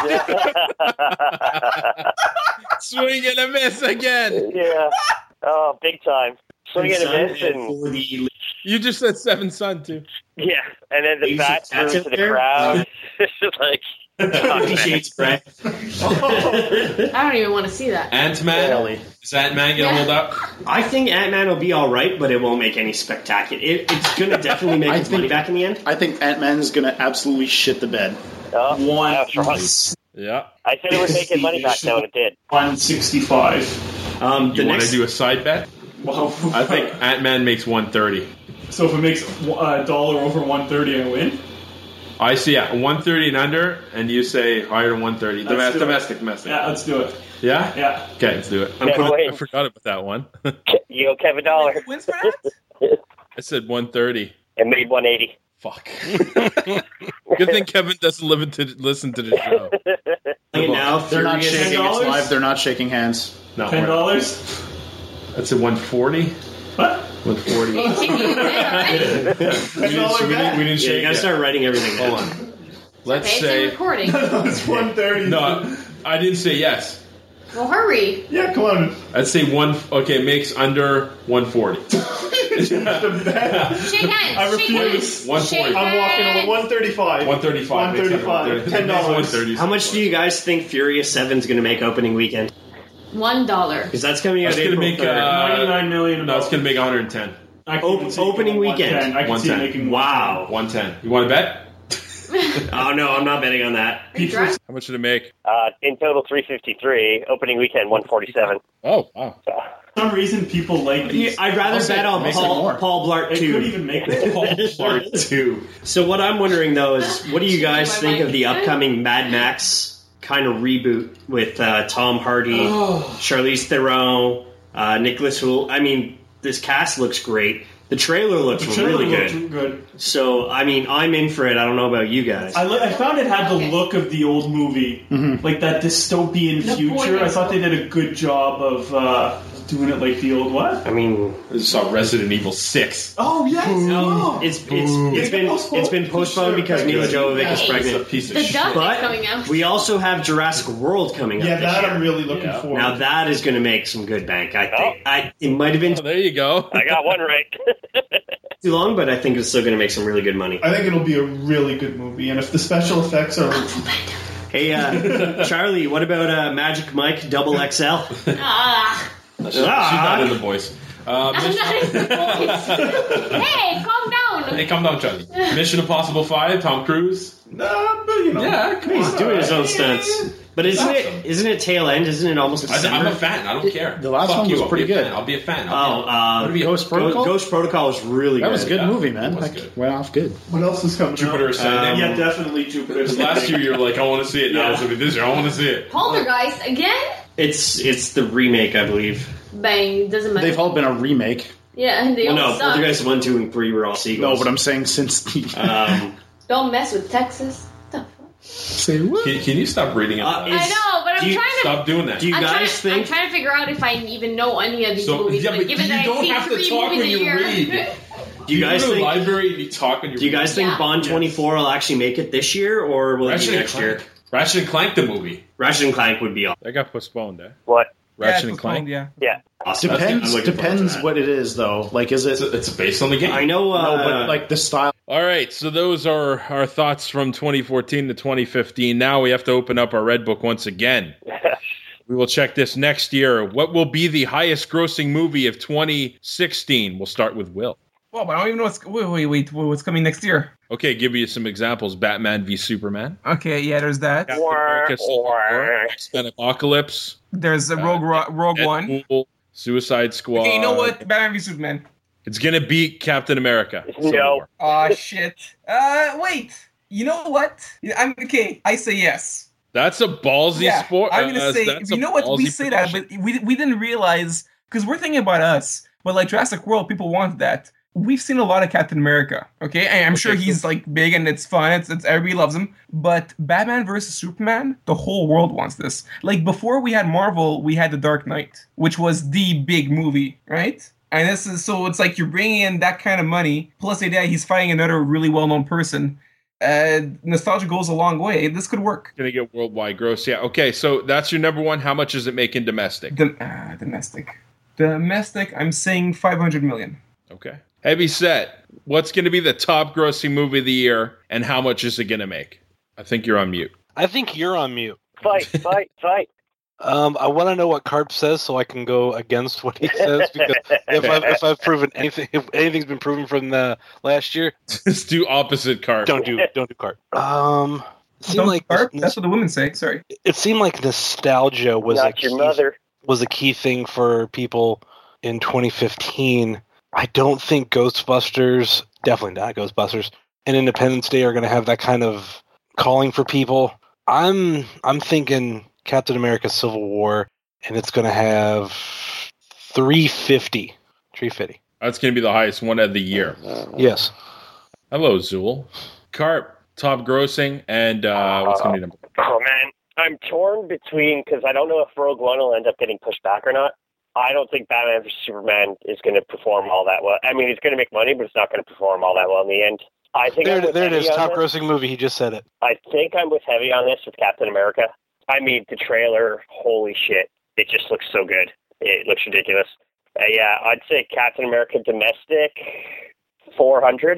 Swing and a miss again.
yeah. Oh, big time. Swing and a
Sun
miss,
and
and
for the
You just said Seven Sun too.
yeah, and then the
Asian
bat
cats
threw
up
to the
there?
crowd. It's just like,
Fifty Shades of Grey.
I don't even want to see that.
Ant Man.
Really?
Is Ant Man gonna
Yeah.
hold up?
I think Ant Man will be all right, but it won't make any spectacular. It, it's going to definitely make
I
its
think-
money back in the end.
I think Ant Man is gonna absolutely shit the bed.
oh,
One.
that's wrong.
Yeah.
I said it was making money back now, and it did.
one sixty-five.
Um, the
You want
next,
to do a side bet?
Wow.
I think Ant Man makes one thirty.
So if it makes a dollar over one thirty, I win.
I see. Yeah, one thirty and under, and you say higher than one thirty.
Let's
Domestic,
do it.
domestic, domestic.
Yeah, let's do it.
Yeah.
Yeah.
Okay, let's do it. I'm
Yeah,
putting-
wait.
I forgot about that one.
You owe Kevin Dollar.
Who wins for that?
I said one thirty.
It made one eighty.
Fuck. Good thing Kevin doesn't live to listen to the show.
and now
They're not
Furious-
shaking. It's
dollars?
live. They're not shaking hands.
No,
Ten
we're-
dollars.
That's a one forty.
What?
One forty.
Hey, take it there, right?
We didn't, we didn't, we didn't
Yeah,
shake
you got to
it.
start writing everything
Hold
down.
on. Let's
Okay, it's
say
a recording.
It's one thirty.
no. I didn't say yes.
Well, hurry.
Yeah, come on.
I'd say one. Okay, it makes under one forty.
Shake hands.
I
Shake
refuse.
hands.
one forty.
Shake
I'm walking
hands.
over one thirty-five.
one thirty-five.
one thirty-five. ten dollars.
How much do you guys think Furious seven is going to make opening weekend?
One dollar.
Because that's coming out
That's gonna
April
make
third.
uh,
ninety-nine million.
No, it's gonna make one hundred ten.
I can
Op-
see it
opening
going
weekend.
one ten. I can see it
one ten.
making
Wow.
one ten. You want to bet?
Oh, no, I'm not betting on that.
How much did it make?
Uh, in total, three fifty-three. Opening weekend, one forty-seven.
Oh, wow.
So.
For some reason, people like these.
I'd rather
I'll say
bet
it
on
makes it
Paul,
more.
Paul Blart
It
two.
could even make it.
Paul Blart two. So what I'm wondering, though, is what do you guys think of the upcoming Mad Max kind of reboot with uh, Tom Hardy,
Oh.
Charlize Theron, uh, Nicholas Hoult? I mean, this cast looks great. The trailer looks
The trailer
really
looked
good.
good.
So, I mean, I'm in for it. I don't know about you guys.
I, li- I found it had the look of the old movie, like that dystopian
The
future.
boy
I thought they did a good job of uh, doing it like the old what?
I mean,
I just saw Resident Evil six.
Oh yes,
no, it's it's it's been it's been postponed because Mila Jovovich is
It's a
pregnant.
piece of
The
shit.
duck is
But
coming out.
we also have Jurassic World coming up.
Yeah,
this
that
year.
I'm really looking
Yeah.
forward.
Now that is going to make some good bank. I think I it might have been
Oh, there you go.
I got one right.
too long, but I think it's still going to make some really good money.
I think it'll be a really good movie, and if the special effects are
Hey, uh, Charlie, what about uh, Magic Mike Double X L?
Ah.
She's not in the voice. Uh,
I'm
Mission-
not in the voice. Hey, calm down.
hey, calm down, Charlie. Mission Impossible five, Tom Cruise.
nah, but you know,
Yeah, come
He's
on.
doing his own stunts. But isn't it isn't it tail end? Isn't it almost
I,
December?
I'm a fan. I don't care.
The last
Fuck
one
you,
was
I'll
pretty
be a
good.
fan. I'll be a fan.
Oh,
I'll be,
uh,
What'd it be?
Ghost
Go-
Protocol?
Ghost Protocol was really
That
good.
was a good
Yeah,
movie,
that
man.
was
Like,
good.
went off good.
what else is coming
Jupiter
out?
Ascending.
Yeah, definitely Jupiter.
Because last year you were like, I want to see it. Now
Yeah.
it's gonna be this year. I want to see it.
Poltergeist again?
It's it's the remake, I believe.
Bang, doesn't matter.
They've all been a remake.
Yeah, and they
Well,
all
no,
suck.
Poltergeist one, two, and three were all sequels.
No, but I'm saying since the.
Um,
Don't mess with Texas. The fuck?
Say what?
Can, can you stop reading it?
Uh,
I know, but I'm
do you-
trying to.
Stop doing that.
do you
I'm, trying,
guys think?
I'm trying to figure out if I even know any of these
So,
movies.
yeah,
but
but
given
you
that
don't
I've seen
have to
three
talk
movies
when
a
you
year.
read.
Do you guys
go to the
think?
library and you talk on your
Do you guys think
Yeah.
Bond twenty-four will actually make it this year, or will it
Ratchet
be
and
next year?
Clank. Ratchet and Clank the movie.
Ratchet and Clank would be awesome.
That got postponed, eh?
What?
Ratchet
yeah,
and Clank.
Yeah.
Yeah.
Awesome.
Depends.
I'm looking forward to
Depends
that.
what it is, though. Like, is it?
It's, it's based on the game.
I know. Uh,
no, but like the style.
All right, so those are our thoughts from twenty fourteen to twenty fifteen. Now we have to open up our Red Book once again. We will check this next year. What will be the highest grossing movie of twenty sixteen? We'll start with Will.
Well, but I don't even know what's wait, wait, wait, what's coming next year.
Okay, give you some examples. Batman v Superman.
Okay, yeah, there's that.
Captain America Civil War. X-Men Apocalypse.
There's a Rogue Ro- Rogue One.
Deadpool, Suicide Squad.
Okay, you know what? Batman v Superman.
It's going to beat Captain America. Civil
No.
War.
Oh shit. Uh, wait. You know what? I'm okay. I say yes.
That's a ballsy
Yeah,
sport.
I'm gonna
uh,
say.
that's
You
a
know what? We
ballsy
say that,
prediction.
but we we didn't realize because we're thinking about us. But like Jurassic World, people want that. We've seen a lot of Captain America. Okay, and I'm
Okay,
sure he's
cool.
like big and it's fun. It's, it's everybody loves him. But Batman versus Superman, the whole world wants this. Like before we had Marvel, we had The Dark Knight, which was the big movie, right? And this is so it's like you're bringing in that kind of money. Plus, the idea he's fighting another really well-known person. Uh, nostalgia goes a long way. This could work.
Gonna get worldwide gross. Yeah. Okay. So that's your number one. How much does it make in domestic?
Dom- uh, domestic, domestic. I'm saying five hundred million.
Okay. Heavy set. What's going to be the top grossing movie of the year, and how much is it going to make? I think you're on mute.
I think you're on mute.
Fight, fight, fight.
Um, I want to know what Carp says so I can go against what he says because if I've, if I've proven anything, if anything's been proven from the last year,
Let's do opposite Carp.
don't do don't do Carp. Um, it seemed
Don't
like
carp? That's what the women say. Sorry.
it seemed like nostalgia was a
Not
key,
your mother.
was a key thing for people in twenty fifteen. I don't think Ghostbusters, definitely not Ghostbusters, and Independence Day are going to have that kind of calling for people. I'm I'm thinking Captain America: Civil War, and it's going to have three fifty. three fifty.
That's going to be the highest one of the year.
Yes.
Hello, Zool. Carp, top grossing, and uh, what's going to be number?
Oh man, I'm torn between because I don't know if Rogue One will end up getting pushed back or not. I don't think Batman versus Superman is going to perform all that well. I mean, it's going to make money, but it's not going to perform all that well in the end. I think I'm
There,
with
there it
Heavy
is.
on
Top
this.
grossing movie. He just said it.
I think I'm with Heavy on this with Captain America. I mean, the trailer, holy shit. it just looks so good. It looks ridiculous. Uh, yeah, I'd say Captain America domestic, four hundred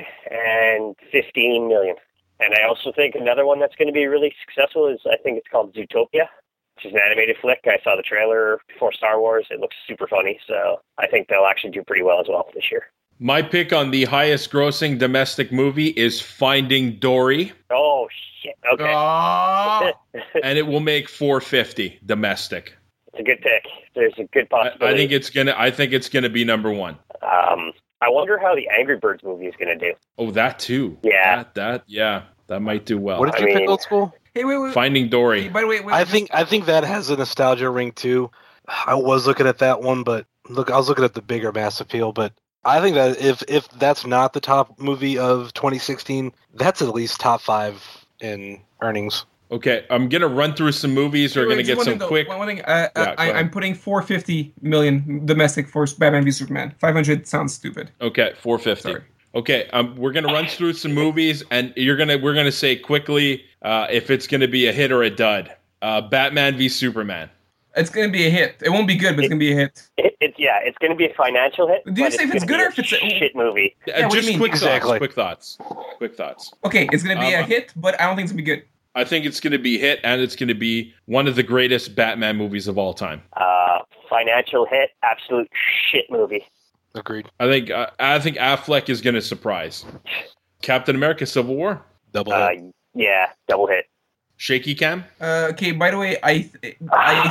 fifteen million. And I also think another one that's going to be really successful is, I think it's called Zootopia, which is an animated flick. I saw the trailer before Star Wars. It looks super funny, so I think they'll actually do pretty well as well this year.
My pick on the highest grossing domestic movie is Finding Dory.
Oh, shit. Okay.
Oh.
And it will make four fifty domestic.
It's a good pick. There's a good possibility.
I, I think it's gonna. I think it's gonna be number one.
Um, I wonder how the Angry Birds movie is going to do.
Oh, that too.
Yeah.
That, that yeah. That might do well.
What did you
I
pick,
mean-
Old School?
Hey, wait, wait.
Finding Dory.
Hey, by the way, wait,
I think I think that has a nostalgia ring too. I was looking at that one, but look, I was looking at the bigger mass appeal. But I think that if if that's not the top movie of twenty sixteen, that's at least top five in earnings.
Okay, I'm gonna run through some movies. We're
Wait,
gonna
just
get
one
some
thing, though.
quick.
One, one thing, uh,
Yeah,
uh,
go
I,
ahead.
I'm putting four hundred fifty million domestic for Batman v Superman. five hundred sounds stupid.
Okay, four fifty.
Sorry.
Okay, um, we're gonna run through some movies, and you're gonna we're gonna say quickly uh, if it's gonna be a hit or a dud. Uh, Batman v Superman.
It's going to be a hit. It won't be good, but it's going to be a hit.
It, it's yeah, it's going to be a financial hit.
Do you
but
say if it's
gonna
good or
be
if it's a-
a shit movie?
Uh,
Yeah, what do you
just
mean?
quick
Exactly.
thoughts. Quick thoughts. Quick thoughts.
Okay, it's going to be
Um,
a hit, but I don't think it's going to be good.
I think it's gonna be hit, and it's gonna be one of the greatest Batman movies of all time.
Uh, financial hit, absolute shit movie.
Agreed.
I think uh, I think Affleck is gonna surprise. Captain America: Civil War.
Double
Uh,
hit.
yeah, double hit.
Shaky cam.
Uh, okay, by the way, I, I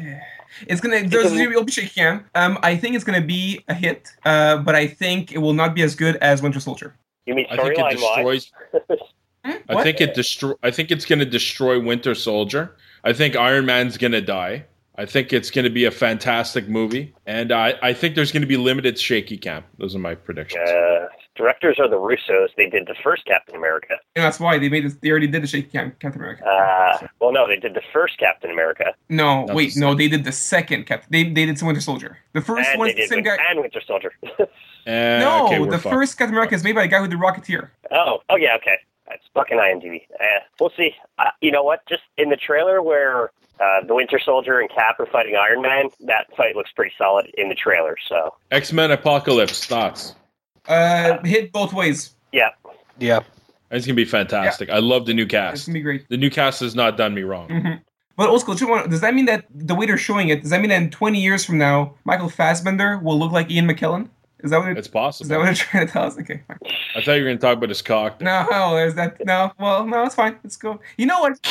it's gonna there's will be shaky cam. Um, I think it's gonna be a hit. Uh, but I think it will not be as good as Winter Soldier.
You mean
I think it
storyline wise?
destroys. I
What?
think it destroy. I think it's going to destroy Winter Soldier. I think Iron Man's going to die. I think it's going to be a fantastic movie, and I, I think there's going to be limited shaky cam. Those are my predictions.
Uh, directors are the Russos. They did the first Captain America.
And that's why they made this. They already did the shaky cam, Captain America.
Uh, well, no, they did the first Captain America.
No,
Not
wait,
the
no, they did the second Captain. They they did some Winter Soldier. The first
and
one
they
is the
did
same
Win-
guy.
and Winter Soldier.
Uh,
No,
okay, we're
the
fucked.
first Captain America is made by the guy who did Rocketeer.
oh, oh yeah, okay. That's fucking IMDb. Uh, we'll see. Uh, you know what? Just in the trailer where uh, the Winter Soldier and Cap are fighting Iron Man, that fight looks pretty solid in the trailer. So
X-Men Apocalypse thoughts.
Uh, hit both ways.
yeah,
Yeah.
It's gonna be fantastic. I love the new
It's
cast.
gonna be great.
The new cast has not done me wrong.
hmm But old school, just one- does that mean that the way they're showing it, does that mean that in twenty years from now, Michael Fassbender will look like Ian McKellen? Is that what it,
It's
is
possible.
that what they're trying to tell us? Okay, fine.
I thought you were gonna talk about his cock.
No, no, there's that. No, well, no, it's fine. Let's go. You know what?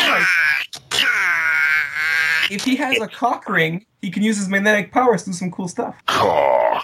If he has a cock ring, he can use his magnetic powers to do some cool stuff.
Cock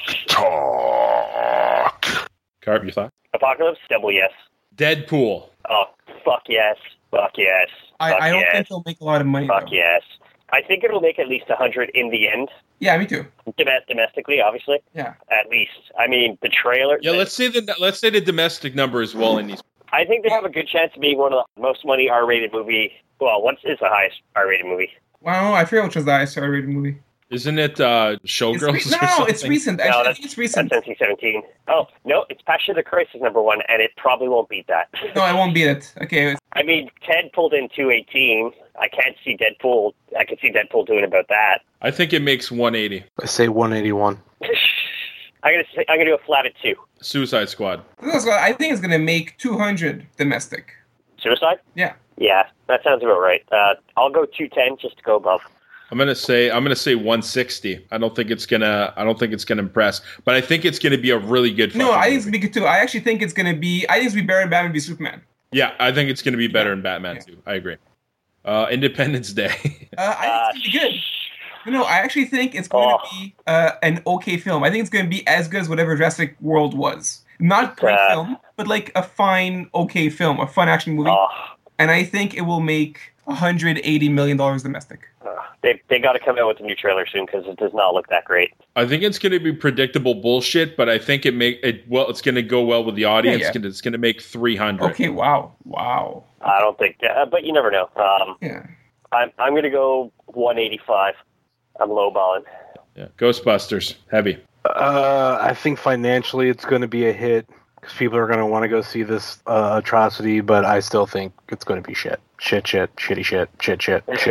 talk.
Carp, you thought?
Apocalypse, double yes.
Deadpool.
Oh, fuck yes, fuck yes,
I,
fuck
I don't
yes,
think he'll make a lot of money.
fuck
Though.
yes. I think it'll make at least a hundred in the end.
Yeah, me too.
Dom- domestically, obviously.
Yeah.
At least. I mean, the trailer.
Yeah, let's say the let's say the domestic number as well in these.
I think they have a good chance of being one of the most money R-rated movie. Well, what is the highest R-rated movie?
Wow, I forget which was the highest R-rated movie.
Isn't it uh,
It's
Showgirls?
re- no,
or
no, no, it's
something?
recent.
No,
Actually, I
that's-
think it's recent.
That's N C seventeen. Oh, no, it's Passion of the Christ is number one, and it probably won't beat that.
No, I won't beat it. Okay, it's-
I mean, Ted pulled in two eighteen. I can't see Deadpool. I can see Deadpool doing about that.
I think it makes one eighty.
I say one eighty-one.
I'm gonna say, I'm gonna do a flat at two.
Suicide Squad.
I think it's gonna make two hundred domestic.
Suicide?
Yeah.
Yeah, that sounds about right. Uh, I'll go two ten just to go above.
I'm gonna say I'm gonna say one sixty. I don't think it's gonna I don't think it's gonna impress, but I think it's gonna be a really good.
No,
fucking
I think it's
movie.
gonna be good too. I actually think it's gonna be. I think it's gonna be better than Batman v Superman.
Yeah, I think it's gonna be better than Batman too. I agree. Uh, Independence Day.
Uh, I think it's gonna be good. No, no, I actually think it's going
Oh.
to be uh, an okay film. I think it's going to be as good as whatever Jurassic World was. Not great
Uh.
film, but like a fine, okay film, a fun action movie.
Oh,
And I think it will make one hundred eighty million dollars domestic.
uh, they they got to come out with a new trailer soon because it does not look that great.
I think it's gonna be predictable bullshit, but I think it make it well. It's gonna go well with the audience.
Yeah, yeah.
It's gonna- It's gonna make three hundred.
Okay, wow. Wow.
I don't think, uh, but you never know. Um,
Yeah.
I'm I'm gonna go one eighty-five. I'm lowballing.
Yeah. Ghostbusters. Heavy.
Uh, I think financially it's going to be a hit because people are going to want to go see this uh, atrocity, but I still think it's going to be shit. Shit, shit, shitty shit, shit, shit, shit.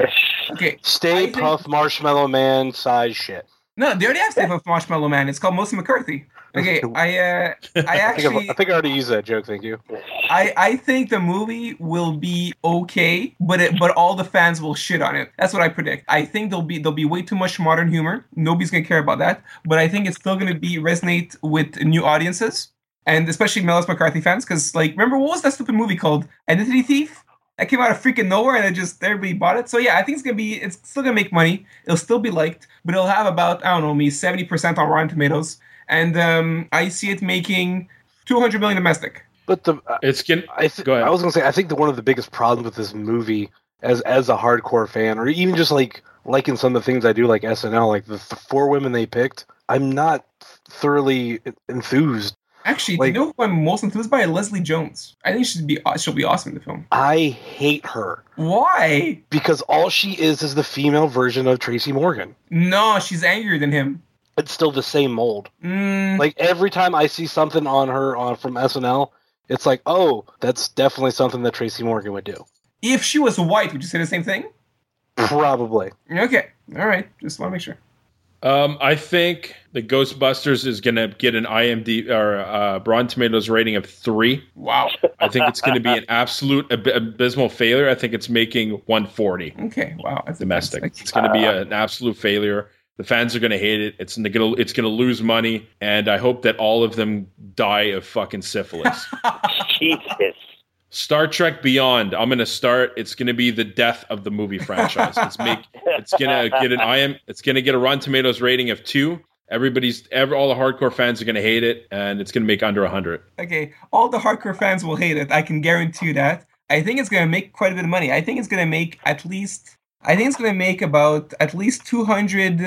Okay.
Stay Puff Marshmallow Man size shit.
No, they already have Stay Puft Marshmallow Man. It's called Melissa McCarthy. Okay, I uh, I
I think,
actually
I've, I think I already used that joke. Thank you.
I, I think the movie will be okay, but it, but all the fans will shit on it. That's what I predict. I think there'll be there'll be way too much modern humor. Nobody's gonna care about that. But I think it's still gonna be resonate with new audiences, and especially Melissa McCarthy fans. Because like, remember what was that stupid movie called Identity Thief? That came out of freaking nowhere, and it just everybody bought it. So yeah, I think it's gonna be it's still gonna make money. It'll still be liked, but it'll have about I don't know me seventy percent on Rotten Tomatoes, and um, I see it making two hundred million domestic.
But the
it's gonna.
I, th- I was gonna say I think that one of the biggest problems with this movie, as as a hardcore fan, or even just like liking some of the things I do, like S N L, like the, the four women they picked, I'm not thoroughly enthused.
Actually,
like,
do you know who I'm most enthused by? Leslie Jones. I think she'd be she'll be awesome in the film.
I hate her.
Why?
Because all she is is the female version of Tracy Morgan.
No, she's angrier than him.
It's still the same mold.
Mm.
Like every time I see something on her on from S N L, it's like, oh, that's definitely something that Tracy Morgan would do.
If she was white, would you say the same thing?
Probably.
Okay. All right. Just want to make sure.
Um, I think the Ghostbusters is going to get an I M D B or uh, Rotten Tomatoes rating of three.
Wow.
I think it's going to be an absolute ab- abysmal failure. I think it's making one forty.
Okay. Wow. That's
domestic.
That's,
it's going to be a, an absolute failure. The fans are going to hate it. It's going to it's going to lose money, and I hope that all of them die of fucking syphilis.
Jesus.
Star Trek Beyond. I'm going to start. It's going to be the death of the movie franchise. It's make. It's going to get an I M. It's going to get a Rotten Tomatoes rating of two. Everybody's, every, all the hardcore fans are going to hate it, and it's going to make under a hundred.
Okay, all the hardcore fans will hate it. I can guarantee you that. I think it's going to make quite a bit of money. I think it's going to make at least. I think it's going to make about at least two hundred,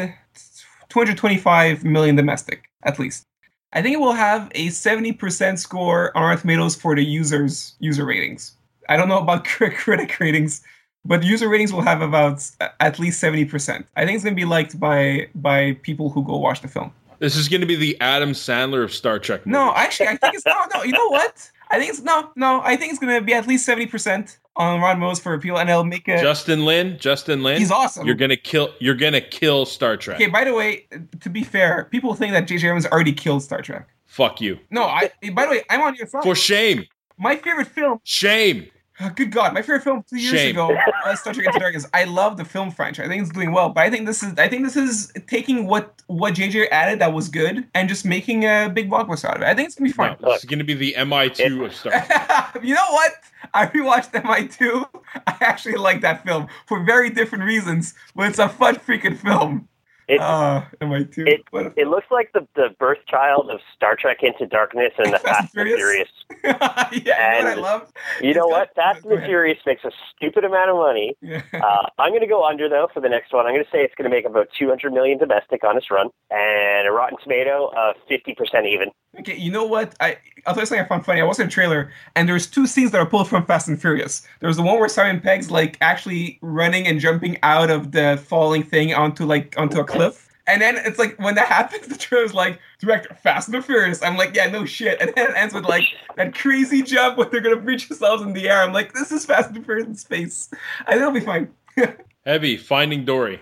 two hundred twenty-five million domestic, at least. I think it will have a seventy percent score on Rotten Tomatoes for the users user ratings. I don't know about critic ratings, but user ratings will have about at least seventy percent. I think it's going to be liked by by people who go watch the film.
This is going to be the Adam Sandler of Star Trek movies.
No, actually, I think it's no, no. You know what? I think it's no, no. I think it's going to be at least seventy percent on Rotten Tomatoes for people, and it'll make a
Justin Lin. Justin Lin.
He's awesome.
You're gonna kill. You're gonna kill Star Trek.
Okay. By the way, to be fair, people think that J J Abrams already killed Star Trek.
Fuck you.
No, I. By the way, I'm on your side.
For shame.
My favorite film.
Shame.
Oh, good God, my favorite film two years
Shame.
ago, uh, Star Trek Into Darkness. I love the film franchise. I think it's doing well, but I think this is I think this is taking what what J J added that was good and just making a big blockbuster out of it. I think it's gonna be fun.
No, this is gonna be the M I two of Star Trek.
You know what? I rewatched M I two. I actually like that film for very different reasons, but it's a fun freaking film.
It,
uh, M I two.
It, it looks like the, the birth child of Star Trek Into Darkness and the Fast and Furious.
Yeah, you know
and
what I love?
You know what? Fast and Furious makes a stupid amount of money.
Yeah.
Uh, I'm going to go under, though, for the next one. I'm going to say it's going to make about two hundred million domestic on its run, and a Rotten Tomato of fifty percent even.
Okay, you know what? I, I'll tell you something I found funny. I watched a trailer, and there's two scenes that are pulled from Fast and Furious. There's the one where Simon Pegg's, like, actually running and jumping out of the falling thing onto, like, onto a cliff. And then it's like, when that happens, the trailer's like, director, Fast and Furious. I'm like, yeah, no shit. And then it ends with, like, that crazy jump where they're going to reach themselves in the air. I'm like, this is Fast and Furious in space. I think it'll be fine.
Heavy, Finding Dory.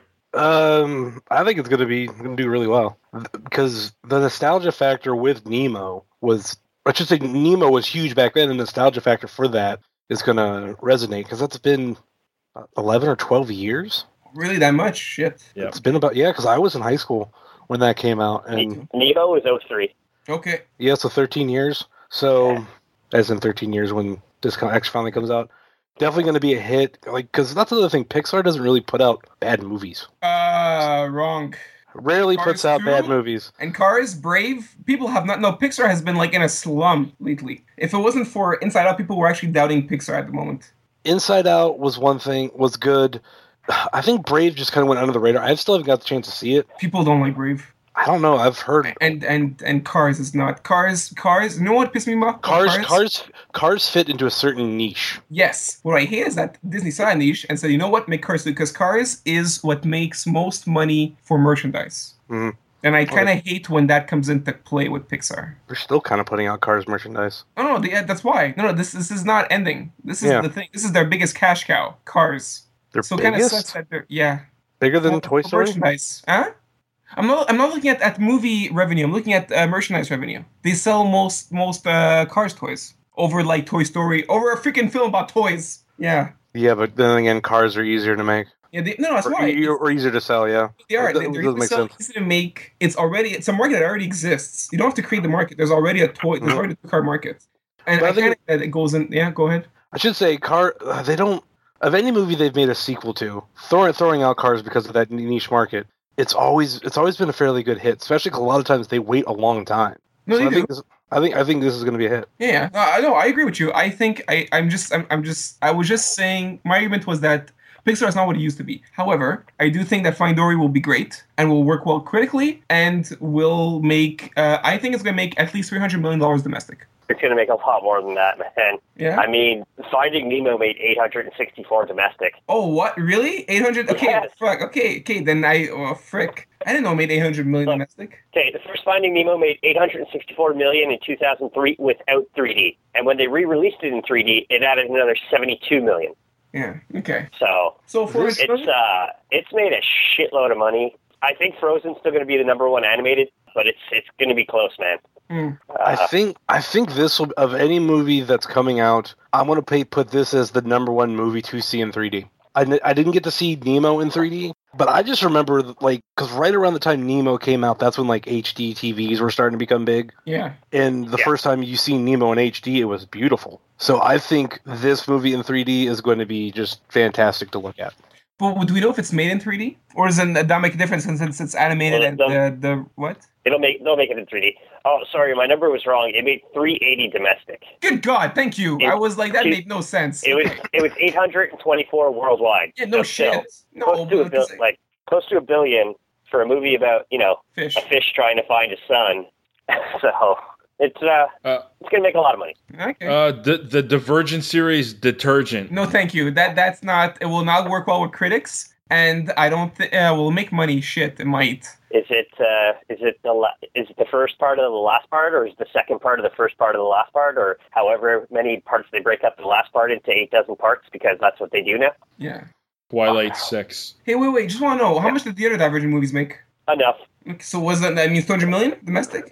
Um, I think it's going to be going to do really well. Because the nostalgia factor with Nemo was, I should say Nemo was huge back then, and the nostalgia factor for that is going to resonate. Because that's been eleven or twelve years.
Really, that much? Shit.
Yeah. It's been about, yeah, because I was in high school when that came out. And
Nemo was oh three.
Okay.
Yeah, so thirteen years. So, yeah. As in thirteen years when this actually finally comes out. Definitely going to be a hit. Like, because that's the other thing. Pixar doesn't really put out bad movies.
Uh, wrong.
Rarely
Cars
puts out
two,
bad movies.
And Cars, Brave, people have not... No, Pixar has been, like, in a slump lately. If it wasn't for Inside Out, people were actually doubting Pixar at the moment.
Inside Out was one thing, was good. I think Brave just kind of went under the radar. I still haven't got the chance to see it.
People don't like Brave.
I don't know. I've heard.
And and and Cars is not. Cars, Cars, you know what pissed me off?
Cars, Cars, Cars, Cars fit into a certain niche.
Yes. What I hate is that Disney saw a niche and said, you know what, make Cars do, because Cars is what makes most money for merchandise.
Mm-hmm.
And I kind of hate when that comes into play with Pixar.
They're still kind of putting out Cars merchandise.
Oh, no, they, that's why. No, no, this this is not ending. This is
yeah.
the thing. This is their biggest cash cow, Cars.
They're
so kind of
biggest?
sucks that they're yeah
Bigger than
for-
Toy
for
Story?
merchandise. Huh? I'm not. I'm not looking at, at movie revenue. I'm looking at uh, merchandise revenue. They sell most most uh, Cars toys over like Toy Story, over a freaking film about toys. Yeah.
Yeah, but then again, cars are easier to make.
Yeah. They, no, that's
or,
why.
e- or easier to sell. Yeah,
They are.
That-
They're
that
easy
doesn't
to
make
sell,
sense.
easy to make. It's already. It's a market that already exists. You don't have to create the market. There's already a toy. There's already a car market. And
But I
I
think
kind of that it goes in. Yeah. Go ahead.
I should say, car. Uh, they don't of any movie they've made a sequel to, throwing throwing out Cars because of that niche market. It's always it's always been a fairly good hit, especially 'cause a lot of times they wait a long time.
No,
so
they
I
do.
think this, I think I think this is going to be a hit.
Yeah, no, I know. I agree with you. I think I, I'm just, I'm, I'm just, I was just saying. My argument was that Pixar is not what it used to be. However, I do think that Finding Dory will be great and will work well critically and will make. Uh, I think it's going to make at least three hundred million dollars domestic.
It's going to make a lot more than that, man.
Yeah.
I mean, Finding Nemo made eight hundred sixty-four domestic.
Oh, what? Really? eight hundred? Okay,
Yes.
fuck. Okay, okay. Then I, oh, frick. I didn't know it made eight hundred million domestic.
Okay, the first Finding Nemo made eight hundred sixty-four million in two thousand three without three D, and when they re-released it in three D, it added another seventy-two million.
Yeah. Okay.
So,
So for
it's uh, it's made a shitload of money. I think Frozen's still going to be the number one animated, but it's it's going to be close, man.
Mm.
I think I think this will of any movie that's coming out. I'm going to pay, put this as the number one movie to see in three D. I, n- I didn't get to see Nemo in three D, but I just remember like because right around the time Nemo came out, that's when like H D T Vs were starting to become big.
Yeah.
And the first time you see Nemo in H D, it was beautiful. So I think this movie in three D is going to be just fantastic to look at.
But do we know if it's made in three D or does it that make a difference since it's animated and the the what?
It'll make they'll make it in three D. Oh, sorry, my number was wrong. It made three eighty domestic.
Good God, thank you.
It-
I was like, that
it-
made no sense.
It was it was eight hundred twenty-four worldwide.
Yeah, no
So still,
shit. No,
close to a
but
bil-
it's-
like close to a billion for a movie about you know
fish.
a fish trying to find a son. So it's uh, it's gonna make a lot of money.
Okay.
Uh, the the Divergent series Detergent.
No, thank you. That that's not. It will not work well with critics, and I don't. Th- uh, will make money. Shit, it might.
Is it uh, is it the la- is it the first part of the last part, or is the second part of the first part of the last part, or however many parts they break up the last part into eight dozen parts because that's what they do now?
Yeah.
Twilight Six.
Hey, wait, wait. Just want to know how much did the other Divergent movies make?
Enough.
Okay, so was that that means two hundred million domestic?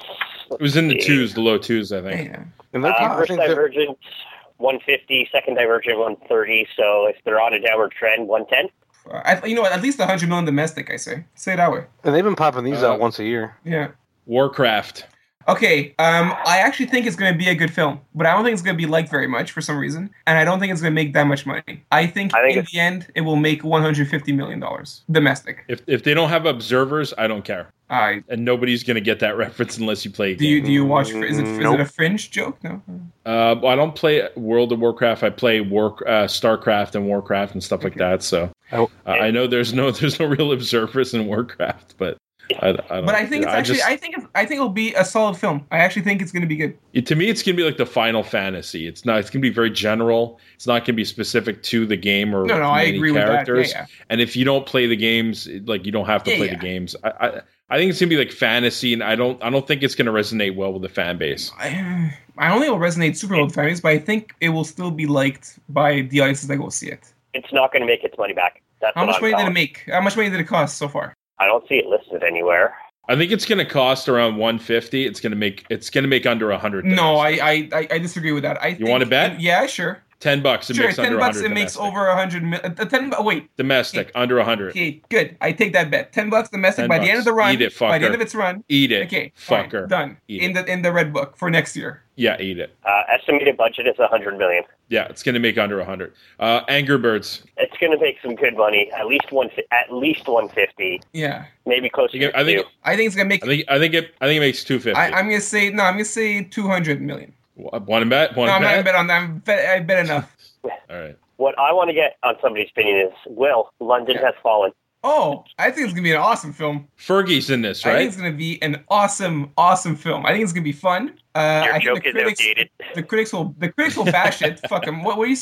It was in the twos, the low twos, I think.
Yeah.
And
Uh, first Divergent one fifty, second Divergent one thirty. So if they're on a downward trend, one ten.
Uh, I, you know what? At least one hundred million domestic. I say. Say it that way.
And they've been popping these
Uh,
out once a year.
Yeah.
Warcraft.
Okay, um, I actually think it's going to be a good film, but I don't think it's going to be liked very much for some reason, and I don't think it's going to make that much money. I think,
I think
in the end, it will make one hundred fifty million dollars domestic.
If if they don't have observers, I don't care.
I
and nobody's gonna get that reference unless you play. A
do you
game.
do you watch? Is it is
Nope.
it a Fringe joke? No.
Uh, well, I don't play World of Warcraft. I play War, uh, Starcraft and Warcraft and stuff like that. So uh, I know there's no there's no real observers in Warcraft, but I, I don't.
But I think it's
I
actually
just-
I think it's, I think it'll be a solid film. I actually think it's going to be good.
It- to me, it's gonna be like the Final Fantasy. It's not. It's gonna be very general. It's not gonna be specific to the game or
No, no, I
many
agree with that. Yeah,
characters.
yeah.
And if you don't play the games, it- like you don't have to
Yeah,
play
yeah.
the games. I, I I think it's gonna be like fantasy, and I don't I don't think it's gonna resonate well with the fan base.
I, I don't think it'll resonate super well with families, but I think it will still be liked by the audiences that go see it.
It's not going to make its money back. That's
How
what
much
I'm
money did
calling.
it make? How much money did it cost so far?
I don't see it listed anywhere.
I think it's gonna cost around one fifty. It's gonna make it's gonna make under a hundred.
No, I, I I I disagree with that. I
You want to bet?
Yeah, sure.
Ten bucks. It
Sure,
makes
ten
under
bucks.
hundred.
It makes over a hundred. Mi- uh, ten. bu- Wait.
domestic under a hundred.
Okay, good. I take that bet. Ten bucks domestic
ten
by the end of the run.
Eat it,
By the
fucker.
end of its run.
Eat it,
Okay, fine,
fucker.
done.
Eat
in the in the red book for next year.
Yeah, eat it.
Uh, estimated budget is one hundred million.
Yeah, it's gonna make under a hundred. Uh, Angry Birds.
It's going to make some good money. At least one. At least one fifty.
Yeah.
Maybe closer to
I think.
two.
I think it's gonna make.
I think. I think it. I think it makes two fifty.
I, I'm gonna say no. I'm gonna say two hundred million.
One bet. One
no, I'm not gonna
bet.
bet on that. I'm bet, I bet enough.
All right.
What I want to get on somebody's opinion is, Will, London has fallen.
Oh, I think it's gonna be an awesome film.
Fergie's in this,
I think
right?
it's gonna be an awesome, awesome film. I think it's gonna be fun. Uh,
Your
I think
joke
the
is
critics,
outdated.
the critics will, the critics will bash it. Fuck them. What were you saying?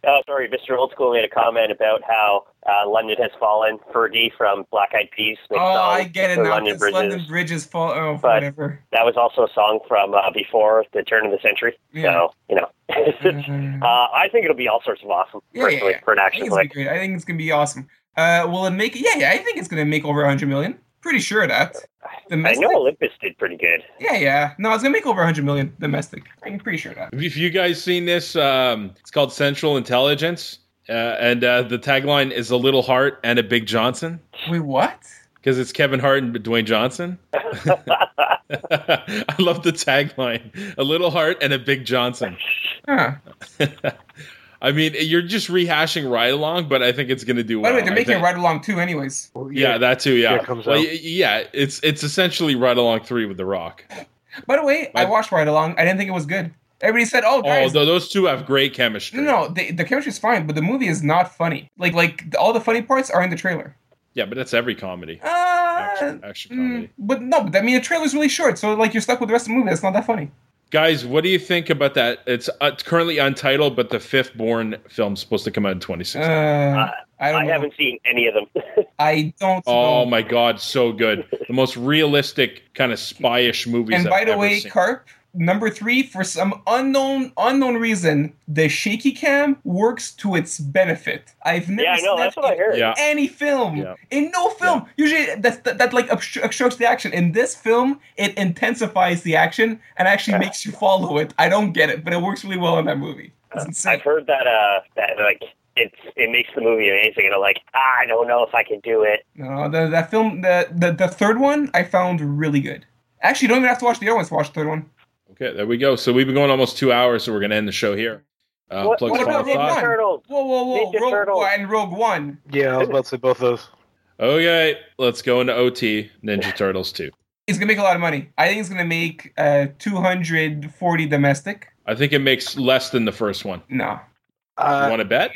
Oh, sorry, Mister Old School made a comment about how uh, London Has Fallen, Fergie from Black Eyed Peas.
Oh, I get it
for
now.
London
It's
Bridges.
London Bridges fall. Oh,
But
whatever.
that was also a song from uh, before the turn of the century.
Yeah.
So, you know. uh, I think it'll be all sorts of awesome,
Yeah,
personally,
yeah, yeah.
for an
I
action
think it's gonna
flick.
be great. I think it's gonna be awesome. Uh, will it make? Yeah, yeah. I think it's gonna make over one hundred million. Pretty sure of that.
I
Domestic?
know Olympus did pretty good.
Yeah, yeah. No, it's gonna make over one hundred million domestic. I'm pretty sure of that.
Have you guys seen this? Um, it's called Central Intelligence, uh, and uh, the tagline is "A Little Heart and a Big Johnson."
Wait, what?
Because it's Kevin Hart and Dwayne Johnson. I love the tagline: "A Little Heart and a Big Johnson."
Huh.
I mean, you're just rehashing Ride Along, but I think it's going to do
By
well.
the way, they're
I
making
think.
it right along too, anyways.
Yeah, that too. Yeah,
Yeah, it comes
well,
out.
y- yeah. It's it's essentially Ride Along three with The Rock.
By the way, I watched Ride Along. I didn't think it was good. Everybody said, "Oh,
Oh,
guys,
th- those two have great chemistry.
no, no, the, the chemistry's fine, but the movie is not funny. Like, like the, all the funny parts are in the trailer.
Yeah, but that's every comedy.
Uh,
action, action comedy.
But no, but I mean, the trailer's really short, so like you're stuck with the rest of the movie. It's not that funny.
Guys, what do you think about that? It's uh, currently untitled, but the fifth Bourne film's supposed to come out in twenty sixteen.
Uh, I don't
I
know.
haven't seen any of them.
I don't
Oh
know.
my god, so good. The most realistic kind of spyish movies
And
I've
by the
ever
way,
seen.
Carp, number three, for some unknown unknown reason, the shaky cam works to its benefit. I've never
Yeah, I
seen
know,
that
that's what I
in
heard.
Yeah.
any film.
Yeah.
In no film. Usually that, that, that like obstru- obstructs the action. In this film, it intensifies the action and actually makes you follow it. I don't get it, but it works really well in that movie. It's insane.
I've heard that uh that like it's it makes the movie amazing, and I'm like, ah, I don't know if I can do it.
No, the that film, the, the the third one, I found really good. Actually, you don't even have to watch the other ones to watch the third one.
Okay, there we go. So we've been going almost two hours, so we're going to end the show here. Uh,
What-
plugs
what
final
about Ninja
thought.
Turtles?
Whoa, whoa, whoa!
Ninja
Rogue
Turtles.
One and Rogue One.
Yeah, I was about to say both those.
Okay, let's go into O T, Ninja Turtles two.
It's gonna make a lot of money. I think it's gonna make uh, two hundred forty domestic.
I think it makes less than the first one.
No.
Uh,
you want to bet?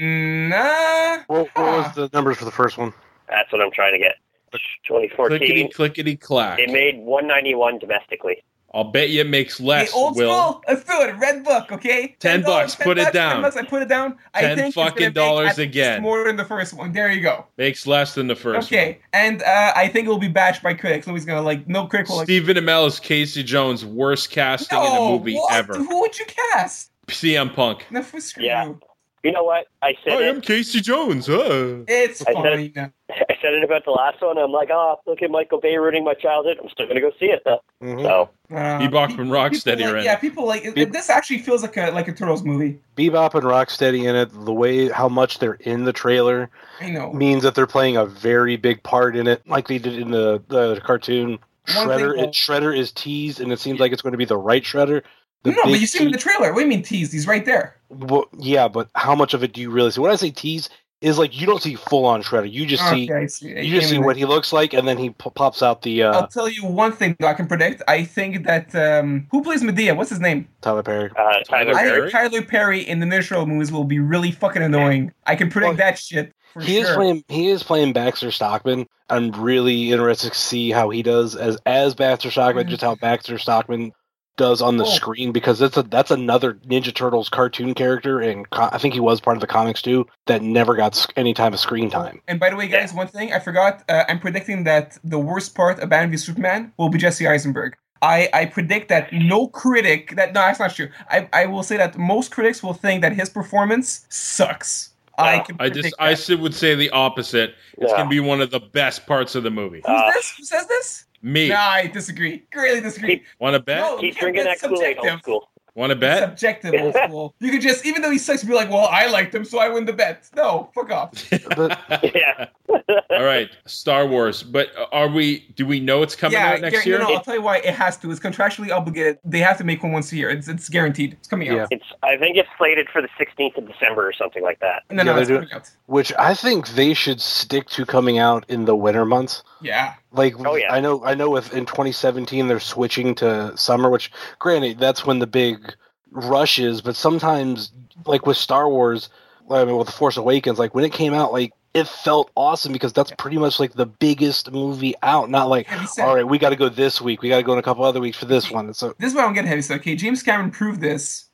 Nah.
What, what was the numbers for the first one?
That's what I'm trying to get. twenty fourteen.
Clickety, clickety, clack.
It made one ninety-one domestically.
I'll bet you it makes less,
Hey, old
Will.
school. Let's do it. Red book, okay?
Ten bucks,
ten
put it
bucks,
down.
Ten bucks, I put it down. I
Ten
think
fucking
it's gonna make
dollars
at least
again.
more than the first one. There you go.
Makes less than the first
Okay, and uh, I think it will be bashed by critics. Nobody's gonna like no critic will
one.
like.
Stephen Amell is Casey Jones' worst casting in a
No,
movie
what?
ever.
Who would you cast?
C M Punk.
No, for screw
Yeah.
you.
You know what? I said
I
it.
am Casey Jones. Uh.
It's
I said
fine.
it-
now.
I said it about the last one. I'm like, oh, look at Michael Bay ruining my childhood. I'm still gonna go see it though.
Mm-hmm.
So
Uh,
Bebop and
people
Rocksteady
like,
are in
yeah,
it.
people like it, it- this. Actually feels like a like a Turtles movie.
Bebop and Rocksteady in it, the way how much they're in the trailer
I know.
means that they're playing a very big part in it, like they did in the, the cartoon.
One
Shredder,
thing-
it, Shredder is teased, and it seems like it's going to be the right Shredder. The
No, but
big
you see him in the
te-
trailer. What do you mean teased? He's right there.
well, yeah, but how much of it do you really see? When I say tease, is like you don't see full on Shredder. You just see,
Okay, I see.
you just
I
see
mean,
what he looks like, and then he p- pops out the uh,
I'll tell you one thing that I can predict. I think that um, who plays Medea? What's his name?
Tyler Perry.
uh, Tyler
I
Perry.
think Tyler Perry in the Ninja movies will be really fucking annoying. I can predict
Well,
that shit for
He
sure.
is playing. He is playing Baxter Stockman. I'm really interested to see how he does as as Baxter Stockman. Just how Baxter Stockman does on the
Oh.
screen, because that's a that's another Ninja Turtles cartoon character, and co- I think he was part of the comics too. That never got sc- any time of screen time.
And by the way, guys, one thing I forgot. Uh, I'm predicting that the worst part of Batman v Superman will be Jesse Eisenberg. I, I predict that no critic that no, that's not true. I, I will say that most critics will think that his performance sucks. I can
I
predict
just
that.
I s- would say the opposite. It's
Yeah.
gonna be one of the best parts of the movie.
Who's
Uh,
this? Who says this?
Me.
Nah, I disagree. Greatly disagree.
Want to bet?
No,
Keep
yeah,
drinking that
it's
Kool-Aid, old
subjective.
school.
Want to bet?
Subjective, old school. You could just, even though he sucks, be like, well, I liked him, so I win the bet. No, fuck off.
But
Yeah.
All right, Star Wars. But are we? Do we know it's coming
yeah,
out next
Gary,
year?
no, no, I'll tell you why it has to. It's contractually obligated. They have to make one once a year. It's it's guaranteed. It's coming
Yeah.
out.
It's. I think it's slated for the sixteenth of December or something like that.
No,
Yeah,
no,
they
it's
do.
coming out.
which I think they should stick to coming out in the winter months.
Yeah.
Like
Oh, yeah.
I know, I know. With in twenty seventeen, they're switching to summer. Which, granted, that's when the big rush is. But sometimes, like with Star Wars, I mean, with the Force Awakens, like when it came out, like it felt awesome because that's pretty much like the biggest movie out. Not like,
Heavy set.
all right, we got to go this week. We got to go in a couple other weeks for this one. So
This is why I'm getting heavy stuff. Okay, James Cameron proved this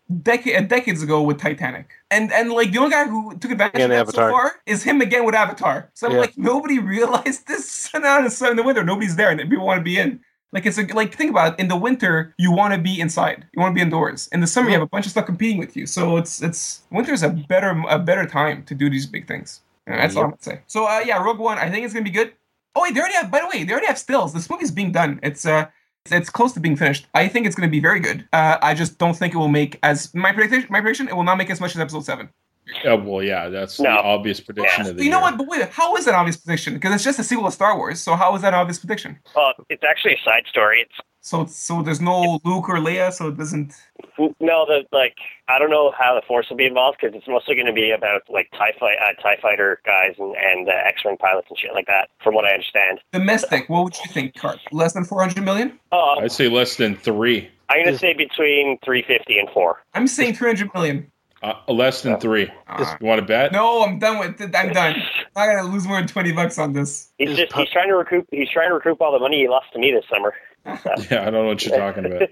decade decades ago with Titanic, and and like the only guy who took advantage
And
of that
Avatar.
so far is him again with Avatar. So I'm
Yeah.
like, nobody realized this. And now it's in the winter, nobody's there, and people want to be in. Like it's a, like think about it. In the winter, you want to be inside. You want to be indoors. In the summer, you have a bunch of stuff competing with you. So it's it's winter's a better a better time to do these big things. And that's all I'm gonna say. So uh, yeah, Rogue One. I think it's gonna be good. Oh wait, they already have. By the way, they already have stills. This movie's being done. It's uh, it's, it's close to being finished. I think it's gonna be very good. Uh, I just don't think it will make as my prediction. My prediction, it will not make as much as Episode Seven.
Yeah, well, yeah, that's the
No.
obvious prediction of the
You know
year.
what? But wait, how is that an obvious prediction? Because it's just a sequel to Star Wars. So how is that an obvious prediction?
Well, it's actually a side story. It's
So so there's no Luke or Leia, so it doesn't.
no, the like I don't know how the Force will be involved because it's mostly going to be about like Tie fight, uh, Tie fighter guys and and uh, X-wing pilots and shit like that, from what I understand.
Domestic. What would you think, Cart? Less than four hundred million?
Oh,
I'd say less than three.
I'm going to say between three fifty and four.
I'm saying three hundred million.
Uh, less than three. You want to bet?
No, I'm done with it. I'm done. I'm not gonna lose more than twenty bucks on this.
He's just he's trying to recoup he's trying to recoup all the money he lost to me this summer.
Yeah, I don't know what you're talking about.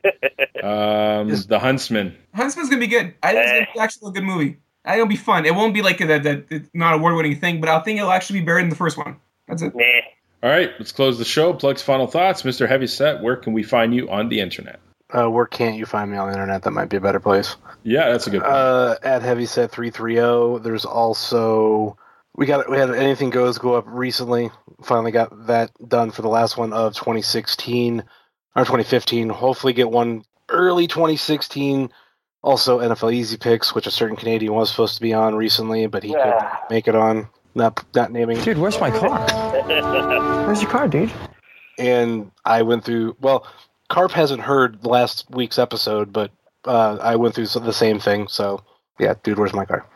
Um, the Huntsman.
Huntsman's gonna be good. I think it's gonna be actually a good movie. I think it'll be fun. It won't be like a, a, a not award-winning thing, but I think it'll actually be better than the first one. That's it.
All right, let's close the show. Plug's final thoughts. Mister Heavyset, where can we find you on the internet?
Uh, where can't you find me on the internet? That might be a better place.
Yeah, that's a good point.
Uh, at Heavyset three thirty. There's also we got we had Anything Goes go up recently. Finally got that done for the last one of twenty sixteen or twenty fifteen. Hopefully get one early twenty sixteen. Also N F L Easy Picks, which a certain Canadian was supposed to be on recently, but he couldn't make it on. Not not naming.
Dude, where's my car? Where's your car, dude?
And I went through. Well, Carp hasn't heard last week's episode, but uh, I went through the same thing. So yeah, dude, where's my car?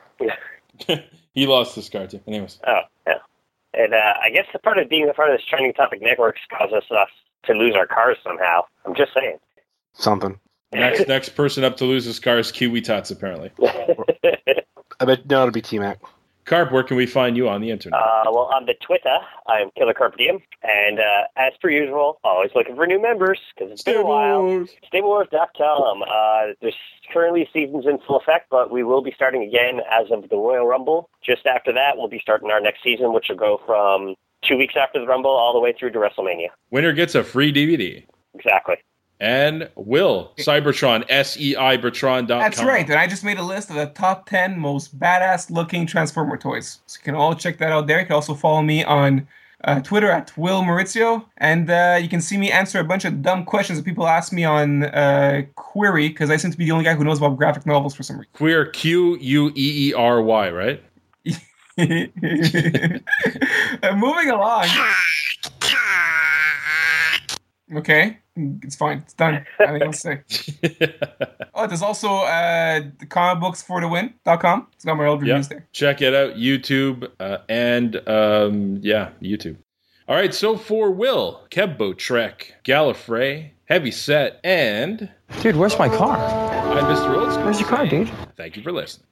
He lost his car too. Anyways.
Oh, yeah. And uh, I guess the part of being a part of this trending topic networks causes us to lose our cars somehow. I'm just saying.
Something.
Next next person up to lose his car is Kiwi Tots, apparently.
I bet no, it'll be T-Mac.
Carp, where can we find you on the internet?
Uh, well, on the Twitter, I'm Killer Carpe Diem, and uh, as per usual, always looking for new members because it's been a while. Stable Wars dot com. Uh, there's currently seasons in full effect, but we will be starting again as of the Royal Rumble. Just after that, we'll be starting our next season, which will go from two weeks after the Rumble all the way through to WrestleMania.
Winner gets a free D V D.
Exactly.
And Will, Cybertron, S E I Bertron dot com.
That's right. And I just made a list of the top ten most badass looking Transformer toys. So you can all check that out there. You can also follow me on uh, Twitter at Will Maurizio. And uh, you can see me answer a bunch of dumb questions that people ask me on uh, Query, because I seem to be the only guy who knows about graphic novels for some reason.
Queer, Q U E E R Y, right?
uh, moving along. Okay, it's fine. It's done. I think I'll say. Oh, there's also uh, the comic books for the win dot com. It's got my old reviews
Yeah.
there.
Check it out, YouTube, uh, and um, yeah, YouTube. All right, so for Will, Kebbo Trek, Gallifrey, Heavyset, and
Dude, where's my car?
I'm Mister Old School.
Where's your car, dude?
Thank you for listening.